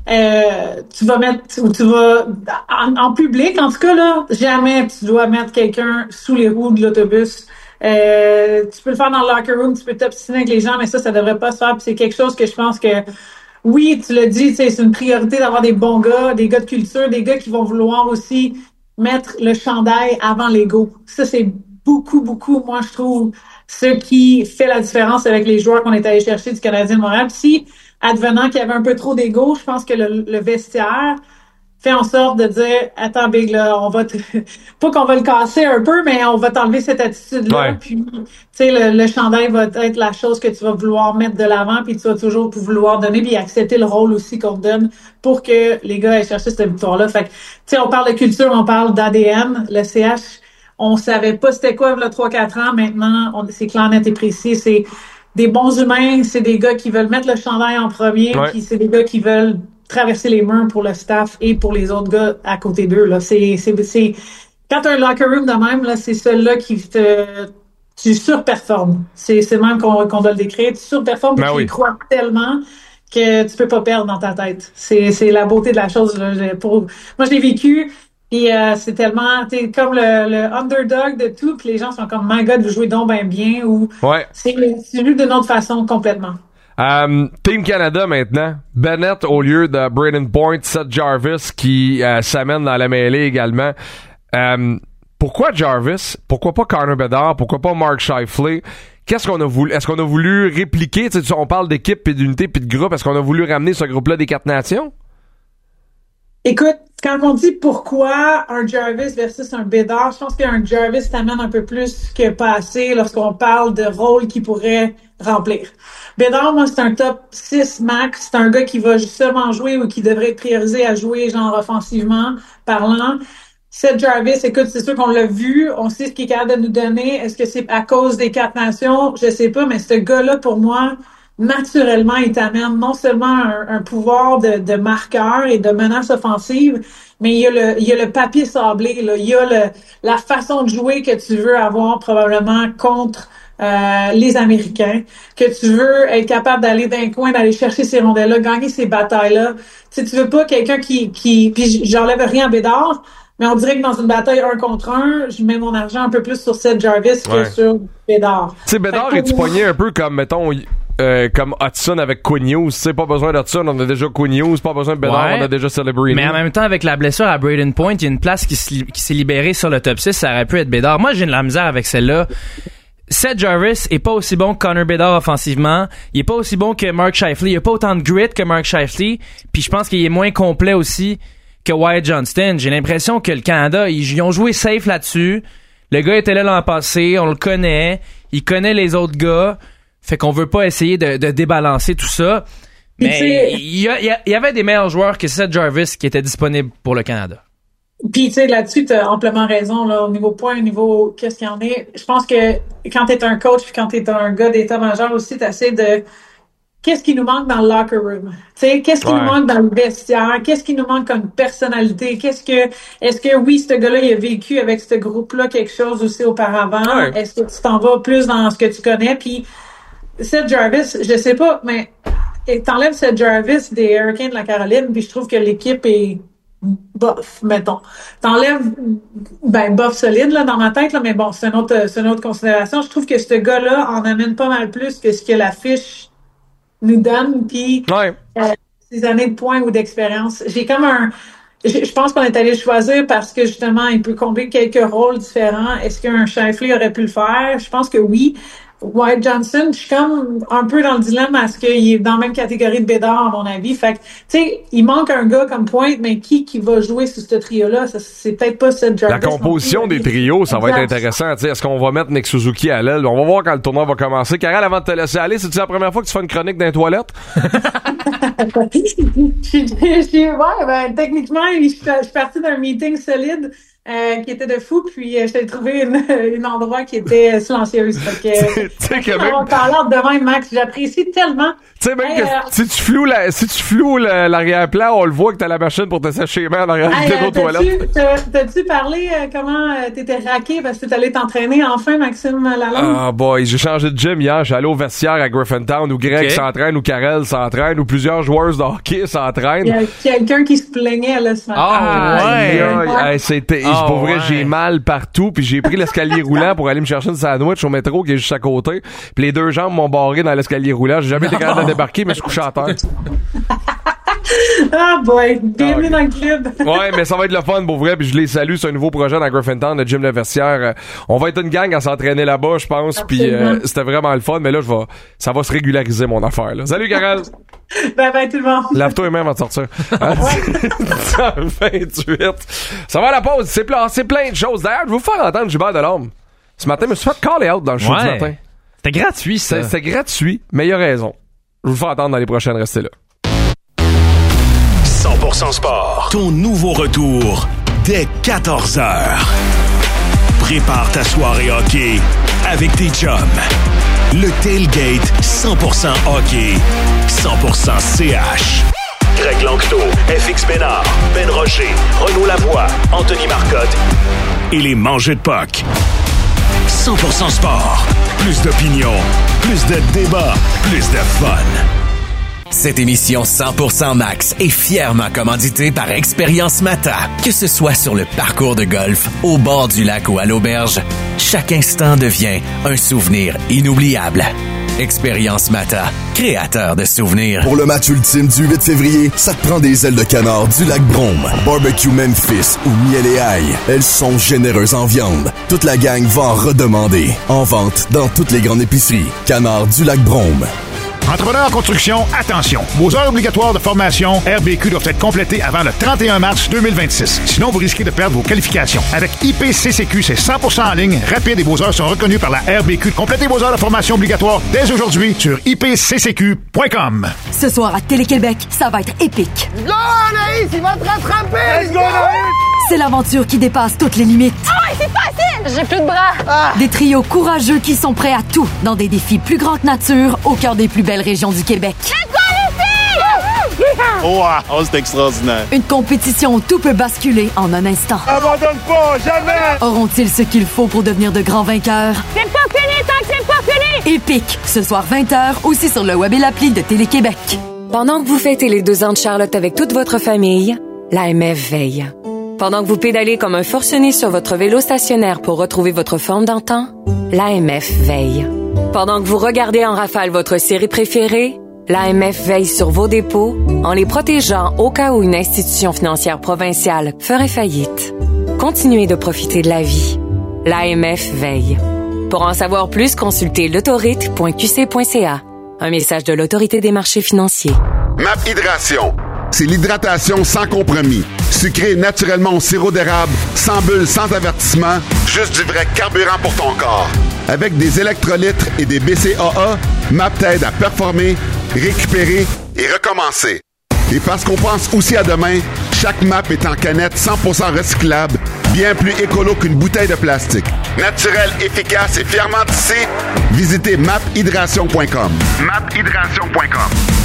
euh, tu vas mettre, ou tu vas, en, en public, en tout cas, là, jamais tu dois mettre quelqu'un sous les roues de l'autobus. Euh, tu peux le faire dans le locker room, tu peux t'obstiner avec les gens, mais ça, ça devrait pas se faire. Puis c'est quelque chose que je pense que, oui, tu l'as dit, c'est une priorité d'avoir des bons gars, des gars de culture, des gars qui vont vouloir aussi mettre le chandail avant l'ego. Ça, c'est beaucoup, beaucoup, moi, je trouve, ce qui fait la différence avec les joueurs qu'on est allé chercher du Canadien de Montréal. Si, advenant qu'il y avait un peu trop d'ego, je pense que le, le vestiaire fait en sorte de dire « Attends, Big, là, on va... Te... pas qu'on va le casser un peu, mais on va t'enlever cette attitude-là. Ouais. » Puis, tu sais, le, le chandail va être la chose que tu vas vouloir mettre de l'avant, puis tu vas toujours vouloir donner, puis accepter le rôle aussi qu'on te donne pour que les gars aient cherché cette victoire-là. Fait que, tu sais, on parle de culture, on parle d'A D N, le C H... On savait pas c'était quoi il y a trois quatre ans. Maintenant, on, c'est clair, net et précis. C'est des bons humains. C'est des gars qui veulent mettre le chandail en premier. Ouais. Puis c'est des gars qui veulent traverser les murs pour le staff et pour les autres gars à côté d'eux. Là, c'est, c'est, c'est quand t'as un locker room de même, là, c'est celui-là qui te, tu surperformes. C'est, c'est même qu'on, qu'on doit le décrire. Tu surperformes et ben tu oui. y crois tellement que tu peux pas perdre dans ta tête. C'est, c'est la beauté de la chose. Là. Pour, moi, je l'ai vécu. Et euh, c'est tellement, t'es comme le, le underdog de tout, puis les gens sont comme, my God, vous jouez donc bien bien, ou ouais. c'est, c'est vu d'une autre façon complètement. Um, Team Canada maintenant. Bennett au lieu de Brayden Point, Seth Jarvis qui euh, s'amène dans la mêlée également. Um, pourquoi Jarvis? Pourquoi pas Connor Bedard? Pourquoi pas Mark Scheifele? Qu'est-ce qu'on a voulu? Est-ce qu'on a voulu répliquer? Tu sais, on parle d'équipe, puis d'unité, puis de groupe. Est-ce qu'on a voulu ramener ce groupe-là des quatre nations? Écoute, quand on dit pourquoi un Jarvis versus un Bedard, je pense qu'un Jarvis t'amène un peu plus que pas assez lorsqu'on parle de rôle qu'il pourrait remplir. Bedard, moi, c'est un top six max. C'est un gars qui va seulement jouer ou qui devrait être priorisé à jouer, genre offensivement parlant. Seth Jarvis, écoute, c'est sûr qu'on l'a vu. On sait ce qu'il est capable de nous donner. Est-ce que c'est à cause des quatre nations? Je sais pas, mais ce gars-là, pour moi, naturellement, il t'amène non seulement un, un pouvoir de, de marqueur et de menace offensive, mais il y a le, il y a le papier sablé, là. Il y a le, la façon de jouer que tu veux avoir probablement contre euh, les Américains, que tu veux être capable d'aller d'un coin, d'aller chercher ces rondelles-là, gagner ces batailles-là. Tu sais, tu veux pas quelqu'un qui, qui, puis j'enlève rien à Bédard, mais on dirait que dans une bataille un contre un, je mets mon argent un peu plus sur Seth Jarvis ouais. que sur Bédard. Tu sais, Bédard est-tu poigné un peu comme, mettons, Euh, comme Hudson avec Quinn Hughes, c'est pas besoin d'Hudson, on a déjà Quinn Hughes, pas besoin de Bedard, ouais. on a déjà Celebrini. Mais en même temps, avec la blessure à Brayden Point, il y a une place qui, se, qui s'est libérée sur le top six, ça aurait pu être Bedard. Moi, j'ai de la misère avec celle-là. Seth Jarvis est pas aussi bon que Connor Bedard offensivement, il est pas aussi bon que Mark Scheifele, il a pas autant de grit que Mark Scheifele, puis je pense qu'il est moins complet aussi que Wyatt Johnston. J'ai l'impression que le Canada, ils, ils ont joué safe là-dessus. Le gars était là l'an passé, on le connaît, il connaît les autres gars. Fait qu'on veut pas essayer de, de débalancer tout ça. Mais il y, y, y avait des meilleurs joueurs que Seth Jarvis qui étaient disponibles pour le Canada. Puis tu sais, là-dessus, t'as amplement raison, là, au niveau point, au niveau qu'est-ce qu'il y en est. Je pense que quand t'es un coach puis quand t'es un gars d'état-major aussi, t'essaies de qu'est-ce qui nous manque dans le locker room? Tu sais, qu'est-ce qui ouais. nous manque dans le vestiaire? Qu'est-ce qui nous manque comme personnalité? Qu'est-ce que, est-ce que oui, ce gars-là, il a vécu avec ce groupe-là quelque chose aussi auparavant? Ouais. Est-ce que tu t'en vas plus dans ce que tu connais? Puis Seth Jarvis, je sais pas, mais t'enlèves Seth Jarvis des Hurricanes de la Caroline, puis je trouve que l'équipe est bof, mettons. T'enlèves, ben, bof solide, là, dans ma tête, là, mais bon, c'est une autre, c'est une autre considération. Je trouve que ce gars-là en amène pas mal plus que ce que la fiche nous donne, puis ouais. euh, ses années de points ou d'expérience. J'ai comme un, je, je pense qu'on est allé choisir parce que justement, il peut combler quelques rôles différents. Est-ce qu'un Scheifele aurait pu le faire? Je pense que oui. Wyatt Johnston, je suis comme un peu dans le dilemme à ce qu'il est dans la même catégorie de Bédard, à mon avis. Fait que, tu sais, il manque un gars comme Pointe, mais qui qui va jouer sur ce trio-là? Ça, c'est peut-être pas cette Jarvis. La composition des trios, ça exact. va être intéressant. Tu sais, est-ce qu'on va mettre Nick Suzuki à l'aile? On va voir quand le tournoi va commencer. Karel, avant de te laisser aller, c'est-tu la première fois que tu fais une chronique dans les toilettes? je suis, ouais, ben, techniquement, je suis partie d'un meeting solide. Euh, qui était de fou, puis euh, j'ai trouvé une, une endroit qui était silencieuse. Fait que, tu sais que même... parlant de même, Max, j'apprécie tellement. Tu sais, même hey, que euh... si tu floues la, si tu floues la, l'arrière-plan, on le voit que t'as la machine pour te sécher les mains en arrière hey, de nos t'as-tu, toilettes. t'as, t'as-tu parlé euh, comment euh, t'étais raqué parce que t'es allé t'entraîner enfin, Maxime Lalonde? Ah, boy, j'ai changé de gym hier. J'ai allé au vestiaire à Griffintown où Greg okay. s'entraîne, où Karel s'entraîne, où plusieurs joueurs de hockey s'entraînent. Il y a quelqu'un qui se plaignait, là, ce matin. Ah, ah ouais. ouais. Hey, c'était, oh, pour vrai, ouais. j'ai mal partout, puis j'ai pris l'escalier roulant pour aller me chercher une sandwich au métro qui est juste à côté. Puis les deux jambes m'ont barré dans l'escalier roulant. J'ai jamais été capable de débarquer, mais je couchais à terre. Ah boy, bienvenue dans le club. Ouais, mais ça va être le fun pour vrai, puis je les salue, c'est un nouveau projet dans Griffintown, le gym Le Vestiaire. On va être une gang à s'entraîner là-bas, je pense, puis euh, c'était vraiment le fun, mais là je vais ça va se régulariser mon affaire là. Salut Karel. Bye bye tout le monde. Lave-toi les mains avant de sortir. vingt-huit Ça va à la pause, c'est plein, c'est plein de choses. D'ailleurs, je vais vous faire entendre Gilbert Delorme. Ce matin, je me suis fait call out dans le show ouais. du matin. C'était gratuit ça. C'était gratuit, mais il a raison. Je vais vous faire entendre dans les prochaines, restez là. cent pour cent Sport. Ton nouveau retour dès quatorze heures. Prépare ta soirée hockey avec tes chums. Le Tailgate cent pour cent hockey, cent pour cent C H. Greg Lanctot, F X Bénard, Ben Rocher, Renaud Lavoie, Anthony Marcotte et les mangeux de Puck. cent pour cent sport. Plus d'opinion, plus de débats, plus de fun. Cette émission cent pour cent Max est fièrement commanditée par Expérience Mata. Que ce soit sur le parcours de golf, au bord du lac ou à l'auberge, chaque instant devient un souvenir inoubliable. Expérience Mata, créateur de souvenirs. Pour le match ultime du huit février, ça te prend des ailes de canard du lac Brome, barbecue Memphis ou miel et ail. Elles sont généreuses en viande. Toute la gang va en redemander. En vente dans toutes les grandes épiceries. Canard du lac Brome. Entrepreneurs en construction, attention. Vos heures obligatoires de formation R B Q doivent être complétées avant le trente et un mars deux mille vingt-six. Sinon, vous risquez de perdre vos qualifications. Avec I P C C Q, c'est cent pour cent en ligne, rapide et vos heures sont reconnues par la R B Q. Complétez vos heures de formation obligatoires dès aujourd'hui sur I P C C Q point com. Ce soir à Télé-Québec, ça va être épique. Let's go, Anaïs! Il va te rattraper! Let's go, Anaïs! C'est l'aventure qui dépasse toutes les limites. Ah ouais, c'est facile! J'ai plus de bras. Ah. Des trios courageux qui sont prêts à tout dans des défis plus grands que nature au cœur des plus belles régions du Québec. Let's go, les filles! Oh, oh, c'est extraordinaire. Une compétition où tout peut basculer en un instant. Abandonne pas, jamais! Auront-ils ce qu'il faut pour devenir de grands vainqueurs? C'est pas fini tant que c'est pas fini! Épique, ce soir vingt heures, aussi sur le web et l'appli de Télé-Québec. Pendant que vous fêtez les deux ans de Charlotte avec toute votre famille, l'A M F veille. Pendant que vous pédalez comme un forcené sur votre vélo stationnaire pour retrouver votre forme d'antan, l'A M F veille. Pendant que vous regardez en rafale votre série préférée, l'A M F veille sur vos dépôts en les protégeant au cas où une institution financière provinciale ferait faillite. Continuez de profiter de la vie. L'A M F veille. Pour en savoir plus, consultez l'autorite point q c point c a. Un message de l'Autorité des marchés financiers. M A P Hydration. C'est l'hydratation sans compromis. Sucré naturellement au sirop d'érable, sans bulles, sans avertissement, juste du vrai carburant pour ton corps. Avec des électrolytes et des B C A A, M A P t'aide à performer, récupérer et recommencer. Et parce qu'on pense aussi à demain, chaque M A P est en canette cent pour cent recyclable, bien plus écolo qu'une bouteille de plastique. Naturel, efficace et fièrement tissé, visitez map hydration point com. map hydration point com.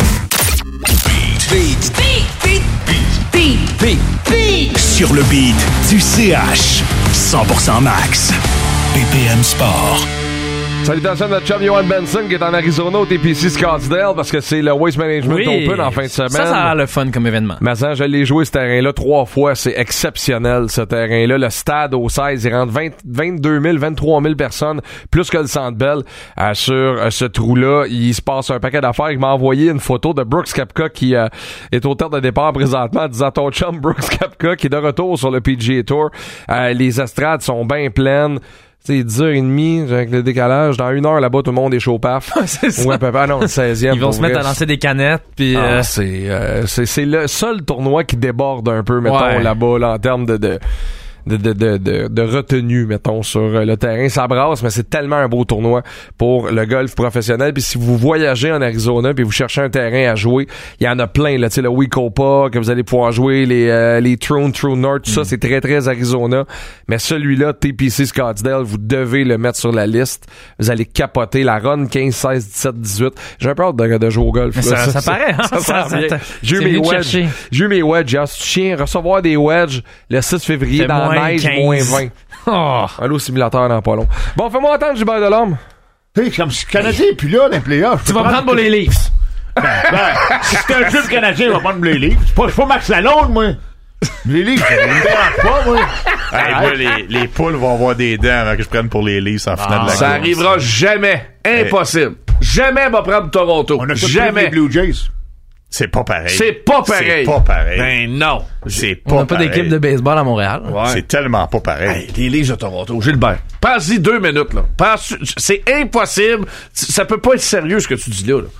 Beat. Beat. Beat. Beat. Beat. Beat. Sur le beat du C H. cent pour cent Max. B P M Sport. Salutations à notre chum Johan Benson qui est en Arizona au T P C Scottsdale parce que c'est le Waste Management oui. Open en fin de semaine. Ça, ça a l'air le fun comme événement. Mais ça, je l'ai joué ce terrain-là trois fois. C'est exceptionnel, ce terrain-là. Le stade au seize, il rentre vingt, vingt-deux mille, vingt-trois mille personnes, plus que le Centre Bell. Euh, sur euh, ce trou-là, il se passe un paquet d'affaires. Il m'a envoyé une photo de Brooks Koepka qui euh, est au terme de départ présentement en disant ton chum Brooks Koepka qui est de retour sur le P G A Tour. Euh, les estrades sont bien pleines. C'est dix heures trente avec le décalage. Dans une heure, là-bas, tout le monde est chaud paf. c'est ça. Ouais, papa, non, le seizième. Ils vont se mettre vrai. à lancer des canettes. Puis, ah, euh... c'est, euh, c'est, c'est le seul tournoi qui déborde un peu, mettons, ouais. là-bas, là, en termes de... de De, de, de, de, de retenue, mettons, sur le terrain. Ça brasse, mais c'est tellement un beau tournoi pour le golf professionnel. Puis si vous voyagez en Arizona puis vous cherchez un terrain à jouer, il y en a plein, là. Tu sais, le Wecopa, que vous allez pouvoir jouer, les, euh, les True, True North, tout mm. ça, c'est très, très Arizona. Mais celui-là, T P C Scottsdale, vous devez le mettre sur la liste. Vous allez capoter la run quinze, seize, dix-sept, dix-huit. J'ai un peu hâte de, de jouer au golf. Ça, ça, ça, ça paraît, hein? Ça, ça, ça, ça, j'ai eu mes wedges. J'ai eu mes wedges. J'ai c'est chien, recevoir des wedges le six février fait dans la neige, moins vingt. Oh. Allô, simulateur dans pas long. Bon, fais-moi entendre, Gilbert Delorme. Hey, comme si le Canadien est plus là dans les playoffs. Tu vas prendre pour les Leafs. Ben, ben, si c'est un club canadien, il va prendre pour les Leafs. C'est pas, pas Max Lalonde, moi. Les Leafs, ça me dérange pas, moi. Hey, moi, les, les poules vont avoir des dents avant que je prenne pour les Leafs en finale ah, de la Ça course. Arrivera jamais. Impossible. Hey. Jamais va prendre Toronto. On a jamais. Les Blue Jays. C'est pas pareil. C'est pas pareil. C'est pas pareil. Ben non. C'est pas pareil. On n'a pas d'équipe de baseball à Montréal. Ouais. C'est tellement pas pareil. Hey, les Leafs de Toronto, Gilbert. Passe-y deux minutes, là. Passe, c'est impossible. Ça peut pas être sérieux, ce que tu dis là, là.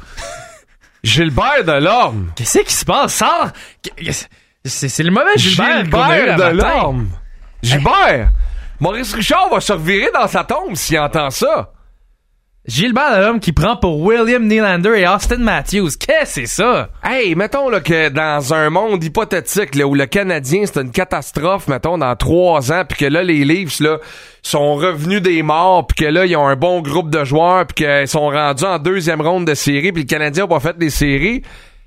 Gilbert Delorme. Qu'est-ce qui se passe? Sors! C'est, c'est le mauvais Gilbert. Gilbert Delorme. Gilbert! Maurice Richard va se revirer dans sa tombe s'il entend ça. Gilbert Delorme qui prend pour William Nylander et Austin Matthews. Qu'est-ce que c'est ça? Hey, mettons là, que dans un monde hypothétique là, où le Canadien c'est une catastrophe, mettons, dans trois ans, puis que là, les Leafs là, sont revenus des morts, puis que là, ils ont un bon groupe de joueurs, puis qu'ils sont rendus en deuxième ronde de série, puis le Canadien n'a pas fait des séries.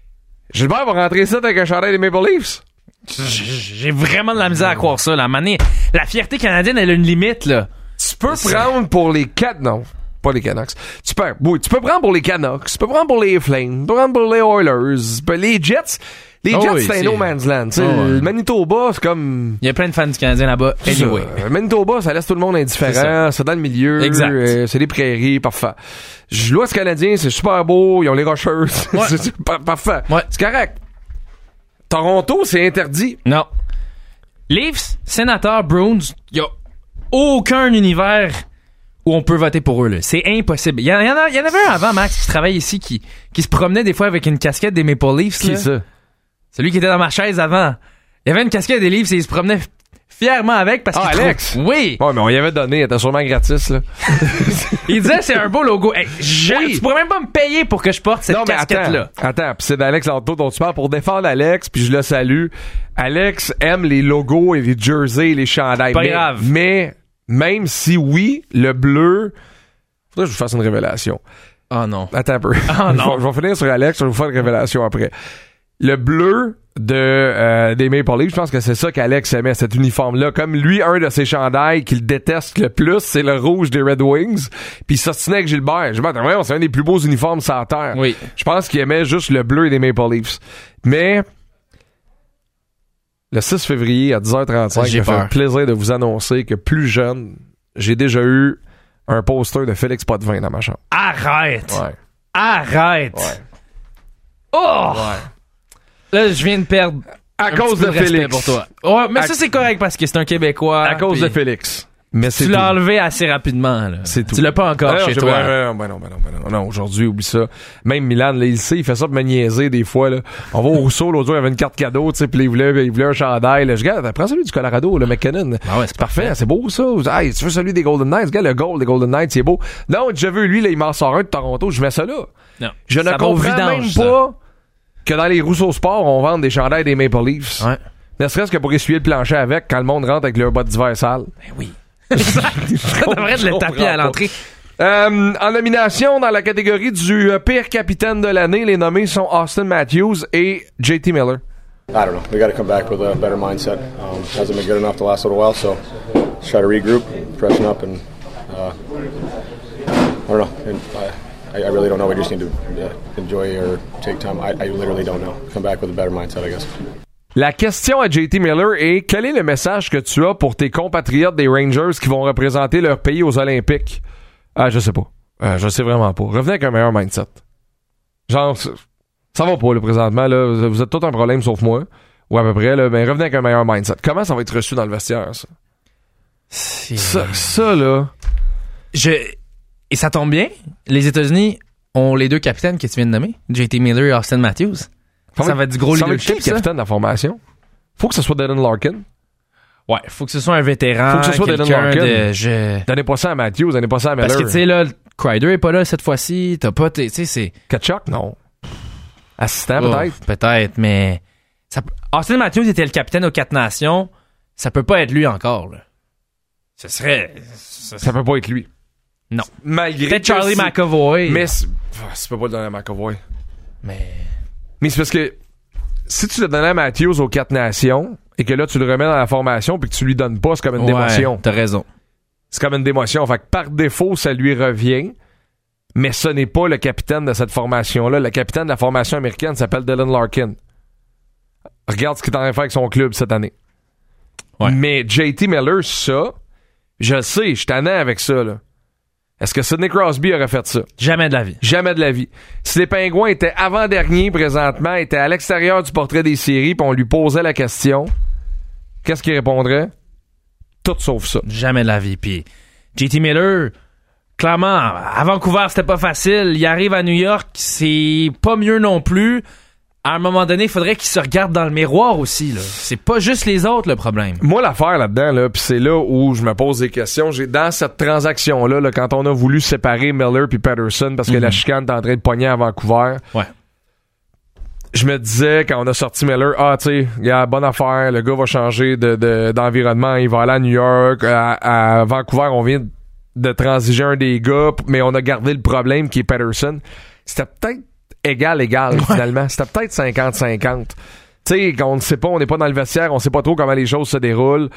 Gilbert va rentrer ça avec un chandail des Maple Leafs? J'ai vraiment de la misère à croire ça, là. À un moment donné, la fierté canadienne, elle a une limite, là. Tu peux prendre pour les quatre, non. Pas les Canucks. Tu peux, oui, tu peux prendre pour les Canucks, tu peux prendre pour les Flames, tu peux prendre pour les Oilers, les Jets. Les oh Jets, oui, c'est un c'est... no man's land. Oh, ouais. Le Manitoba, c'est comme... Il y a plein de fans du Canadien là-bas. Anyway. Ça. Manitoba, ça laisse tout le monde indifférent. C'est, ça. c'est dans le milieu. Exact. Euh, c'est des prairies, parfait. L'Ouest canadien, c'est super beau. Ils ont les Rocheuses. Ouais. c'est, c'est parfait. Ouais. C'est correct. Toronto, c'est interdit. Non. Leafs, Sénateurs, Bruins, il y a aucun univers où on peut voter pour eux, là. C'est impossible. Il y en, y en, a, y en avait un avant, Max, qui travaille ici, qui, qui se promenait des fois avec une casquette des Maple Leafs. Qui là. ça? Celui qui était dans ma chaise avant. Il y avait une casquette des Leafs et il se promenait fièrement avec parce ah, qu'il Alex? Trouve... Oui! Ouais, mais on y avait donné, il était sûrement gratis, là. Il disait c'est un beau logo. Hey, je, oui. Tu pourrais même pas me payer pour que je porte cette non, casquette-là. Attends, attends, pis c'est d'Alex Lanto dont tu parles pour défendre Alex, puis je le salue. Alex aime les logos et les jerseys et les chandails. Pas mais, grave. Mais, même si oui, le bleu... Faudrait que je vous fasse une révélation. Oh non. Attends un peu. Oh non. je, vais, je vais finir sur Alex, je vais vous faire une révélation après. Le bleu de euh, des Maple Leafs, je pense que c'est ça qu'Alex aimait, cet uniforme-là. Comme lui, un de ses chandails qu'il déteste le plus, c'est le rouge des Red Wings. Puis il s'ostinait avec Gilbert. Gilbert, vraiment, c'est un des plus beaux uniformes sur la terre. Oui. Je pense qu'il aimait juste le bleu des Maple Leafs. Mais le six février à dix heures trente-cinq, j'ai fait le plaisir de vous annoncer que plus jeune, j'ai déjà eu un poster de Félix Potvin dans ma chambre. Arrête! Ouais. Arrête! Ouais. Oh! Ouais. Là, je viens de perdre à cause de, de Félix pour toi. Ouais, mais à... ça c'est correct parce que c'est un Québécois. À cause de Félix. Mais c'est tu tout. l'as enlevé assez rapidement là. C'est tout. Tu l'as pas encore non, chez je, toi. Ben non, ben non, ben non, ben non. Non, aujourd'hui, oublie ça. Même Milan, là, il sait, il fait ça pour me niaiser des fois. Là. On va au Rousseau, l'autre jour, il y avait une carte cadeau, tu sais, puis il voulait, il voulait un chandail. Là. Je regarde, prends celui du Colorado, le McKinnon. Ah ouais, c'est parfait, parfait. C'est beau ça. Hey, tu veux celui des Golden Knights? Regarde le gold des Golden Knights, c'est beau. Non, je veux lui, là, il m'en sort un de Toronto, je mets ça là. Non. Je ne comprends vidange, même pas que dans les Rousseau Sport, on vende des chandails des Maple Leafs. Ouais. Ne serait-ce que pour essuyer le plancher avec quand le monde rentre avec leur bas d'hiver sale. Ben oui. Ça devrait être le tapis à l'entrée. Euh, en nomination dans la catégorie du euh, pire capitaine de l'année, les nommés sont Austin Matthews et J T Miller. I don't know. We got to come back with a better mindset. Um, hasn't been good enough the last little while, so let's try to regroup, freshen up, and uh, I don't know. And I, I really don't know. We just need to uh, enjoy or take time. I, I literally don't know. Come back with a better mindset, I guess. La question à J T Miller est: quel est le message que tu as pour tes compatriotes des Rangers qui vont représenter leur pays aux Olympiques? Ah, je sais pas. Euh, je sais vraiment pas. Revenez avec un meilleur mindset. Genre, ça va pas, là, présentement, là. Vous êtes tout un problème sauf moi. Ou à peu près, là. Ben, revenez avec un meilleur mindset. Comment ça va être reçu dans le vestiaire, ça? C'est... Ça, ça, là. Je... Et ça tombe bien. Les États-Unis ont les deux capitaines que tu viens de nommer. J T Miller et Austin Matthews. Ça, ça va être du gros ça leadership, va être qui le capitaine de la formation? Faut que ce soit Dylan Larkin. Ouais, faut que ce soit un vétéran. Faut que ce soit Dylan Larkin. De, je... Donnez pas ça à Matthews, donnez pas ça à Miller. Parce que, tu sais, là, Kreider est pas là cette fois-ci. T'as pas, tu sais, c'est... Kachuk, non. Assistant, oh, peut-être? Peut-être, mais... Ça... Austin Matthews était le capitaine aux quatre nations. Ça peut pas être lui encore, là. Ce serait... Ça, ça peut pas être lui. Non. Malgré peut-être Charlie c'est... McAvoy. Mais c'est... Oh, ça peut pas le donner à McAvoy. Mais... Mais c'est parce que si tu le donnais à Matthews aux quatre nations et que là, tu le remets dans la formation puis que tu lui donnes pas, c'est comme une ouais, démotion. T'as raison. C'est comme une démotion. Fait que par défaut, ça lui revient, mais ce n'est pas le capitaine de cette formation-là. Le capitaine de la formation américaine s'appelle Dylan Larkin. Regarde ce qu'il est en train de faire avec son club cette année. Ouais. Mais J T Miller, ça, je le sais, je suis tannant avec ça, là. Est-ce que Sidney Crosby aurait fait ça? Jamais de la vie. Jamais de la vie. Si les Pingouins étaient avant-dernier présentement, étaient à l'extérieur du portrait des séries, puis on lui posait la question, qu'est-ce qu'il répondrait? Tout sauf ça. Jamais de la vie. Puis J T Miller, clairement, à Vancouver, c'était pas facile. Il arrive à New York, c'est pas mieux non plus. À un moment donné, il faudrait qu'il se regarde dans le miroir aussi, là. C'est pas juste les autres, le problème. Moi, l'affaire là-dedans, là, pis c'est là où je me pose des questions. J'ai, dans cette transaction-là, là, quand on a voulu séparer Miller puis Patterson parce que mm-hmm. la chicane est en train de pogner à Vancouver, ouais. je me disais, quand on a sorti Miller, ah, tu sais, il y a bonne affaire, le gars va changer de, de, d'environnement, il va aller à New York, à, à Vancouver, on vient de transiger un des gars, mais on a gardé le problème qui est Patterson. C'était peut-être égal, égal, ouais. finalement. C'était peut-être cinquante cinquante. Tu sais, on ne sait pas, on n'est pas dans le vestiaire, on sait pas trop comment les choses se déroulent.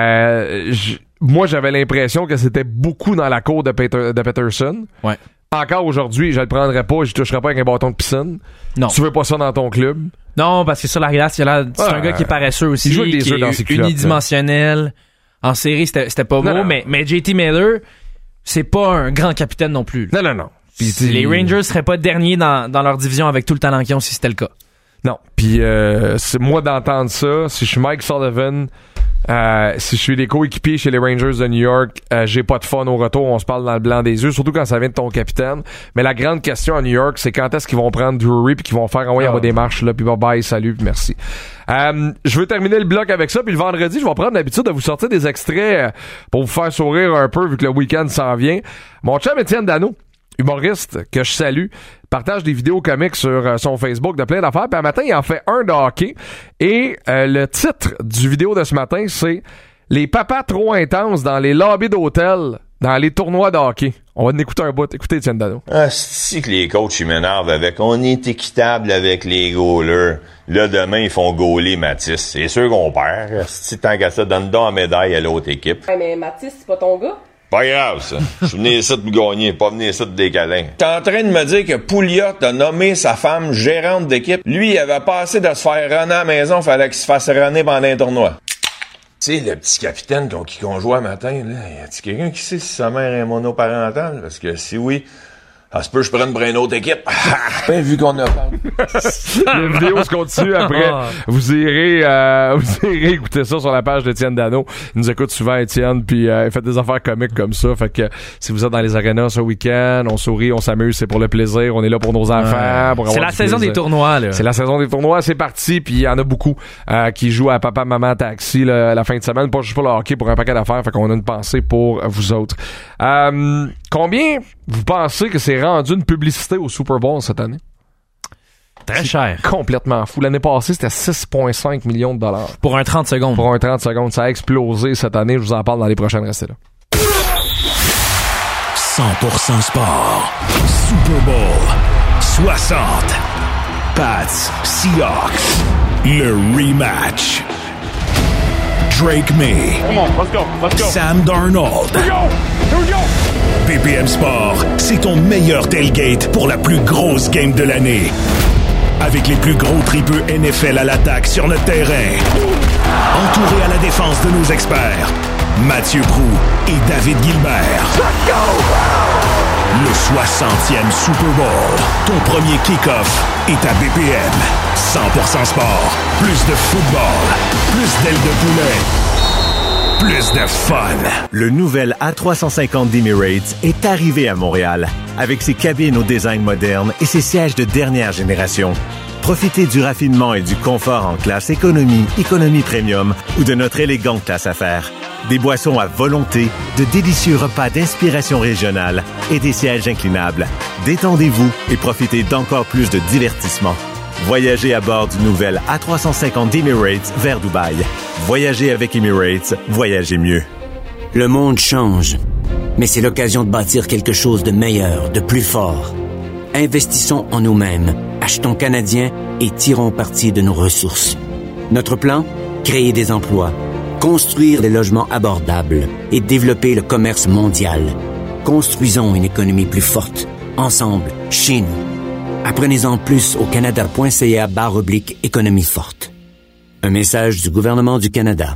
Euh, j- moi, j'avais l'impression que c'était beaucoup dans la cour de, Peter, de Peterson. Ouais. Encore aujourd'hui, je le prendrais pas, je toucherais pas avec un bâton de piscine. Non. Tu veux pas ça dans ton club? Non, parce que sur la glace, c'est un ouais. gars qui est paresseux aussi, il joue avec des qui œufs dans ses est culottes, unidimensionnel. Là. En série, c'était, c'était pas non, beau, non. mais, mais J T Miller, c'est pas un grand capitaine non plus. Non, non, non. Pis, les Rangers seraient pas derniers dans, dans leur division avec tout le talent qu'ils ont si c'était le cas. Non. Puis euh, c'est moi d'entendre ça. Si je suis Mike Sullivan, euh, si je suis des coéquipiers chez les Rangers de New York, euh, j'ai pas de fun au retour. On se parle dans le blanc des yeux, surtout quand ça vient de ton capitaine. Mais la grande question à New York, c'est quand est-ce qu'ils vont prendre Drury puis qu'ils vont faire envoyer oh. en des marches là, puis bye bye, salut, puis merci. Euh, je veux terminer le bloc avec ça, puis le vendredi, je vais prendre l'habitude de vous sortir des extraits pour vous faire sourire un peu vu que le week-end s'en vient. Mon chum Étienne Dano, humoriste que je salue, partage des vidéos comiques sur euh, son Facebook de plein d'affaires. Puis un matin, il en fait un de hockey. Et euh, le titre du vidéo de ce matin, c'est « Les papas trop intenses dans les lobbies d'hôtel, dans les tournois de hockey ». On va en écouter un bout. Écoutez, Étienne Dano. Ah, c'est que les coachs, ils m'énervent avec « On est équitable avec les goalers ». Là, demain, ils font gauler Mathis. C'est sûr qu'on perd. Si tant qu'à ça, donne donc en médaille à l'autre équipe. Ouais, mais Mathis, c'est pas ton gars? Pas grave, ça. Je suis venu ici de me gagner, pas venu ici de décaler. T'es en train de me dire que Pouliot a nommé sa femme gérante d'équipe. Lui, il avait pas assez de se faire runner à la maison, fallait qu'il se fasse runner pendant un tournoi. Tu sais, le petit capitaine con qui qu'on jouait à matin, là, y a-t-il quelqu'un qui sait si sa mère est monoparentale? Parce que si oui, ça se peut que je prenne pour une autre équipe. Ben, vu qu'on a parlé. La vidéo se continue après. Vous irez, euh, vous irez écouter ça sur la page d'Étienne Dano. Il nous écoute souvent, Étienne, puis euh, il fait des affaires comiques comme ça. Fait que si vous êtes dans les arénas ce week-end, on sourit, on s'amuse, c'est pour le plaisir. On est là pour nos enfants. Pour c'est la saison plaisir. Des tournois, là. C'est la saison des tournois, c'est parti. Puis il y en a beaucoup euh, qui jouent à Papa, Maman, Taxi là, la fin de semaine. Pas juste pour le hockey, pour un paquet d'affaires. Fait qu'on a une pensée pour vous autres. Euh, combien vous pensez que c'est rendu une publicité au Super Bowl cette année? Très cher. Complètement fou. L'année passée, c'était six virgule cinq millions de dollars. Pour un trente secondes. Pour un trente secondes. Ça a explosé cette année. Je vous en parle dans les prochaines. Restez là. cent pour cent sport. Super Bowl soixante. Pats Seahawks. Le rematch. Drake May. Come on, let's go, let's go. Sam Darnold. Here we go. Here we go. B P M Sport, c'est ton meilleur tailgate pour la plus grosse game de l'année. Avec les plus gros tripeux N F L à l'attaque sur notre terrain. Entouré à la défense de nos experts, Mathieu Proulx et David Gilbert. Let's go! Le soixantième Super Bowl. Ton premier kick-off est à B P M. cent pour cent sport. Plus de football. Plus d'ailes de poulet. Plus de fun. Le nouvel A trois cent cinquante d'Emirates est arrivé à Montréal. Avec ses cabines au design moderne et ses sièges de dernière génération. Profitez du raffinement et du confort en classe économie, économie premium ou de notre élégante classe affaires. Des boissons à volonté, de délicieux repas d'inspiration régionale et des sièges inclinables. Détendez-vous et profitez d'encore plus de divertissement. Voyagez à bord du nouvel A trois cent cinquante d'Emirates vers Dubaï. Voyagez avec Emirates, voyagez mieux. Le monde change, mais c'est l'occasion de bâtir quelque chose de meilleur, de plus fort. Investissons en nous-mêmes, achetons canadien et tirons parti de nos ressources. Notre plan? Créer des emplois, construire des logements abordables et développer le commerce mondial. Construisons une économie plus forte, ensemble, chez nous. Apprenez-en plus au canada.ca barre oblique économie forte. Un message du gouvernement du Canada.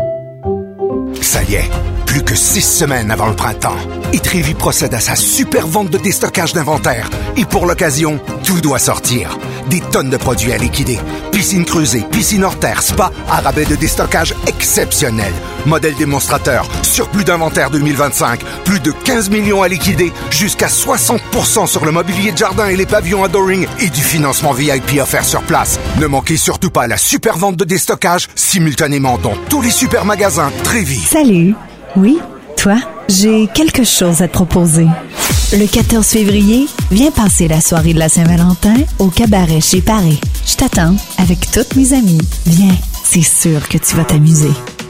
Ça y est, plus que six semaines avant le printemps. Et Trévi procède à sa super vente de déstockage d'inventaire. Et pour l'occasion, tout doit sortir. Des tonnes de produits à liquider. Piscine creusée, piscine hors terre, spa, à rabais de déstockage exceptionnel. Modèle démonstrateur, surplus d'inventaire deux mille vingt-cinq, plus de quinze millions à liquider, jusqu'à soixante pour cent sur le mobilier de jardin et les pavillons Adoring et du financement V I P offert sur place. Ne manquez surtout pas la super vente de déstockage simultanément dans tous les super magasins Trévi. Salut. Oui, toi, j'ai quelque chose à te proposer. Le quatorze février, viens passer la soirée de la Saint-Valentin au cabaret chez Paré. Je t'attends avec toutes mes amies. Viens, c'est sûr que tu vas t'amuser.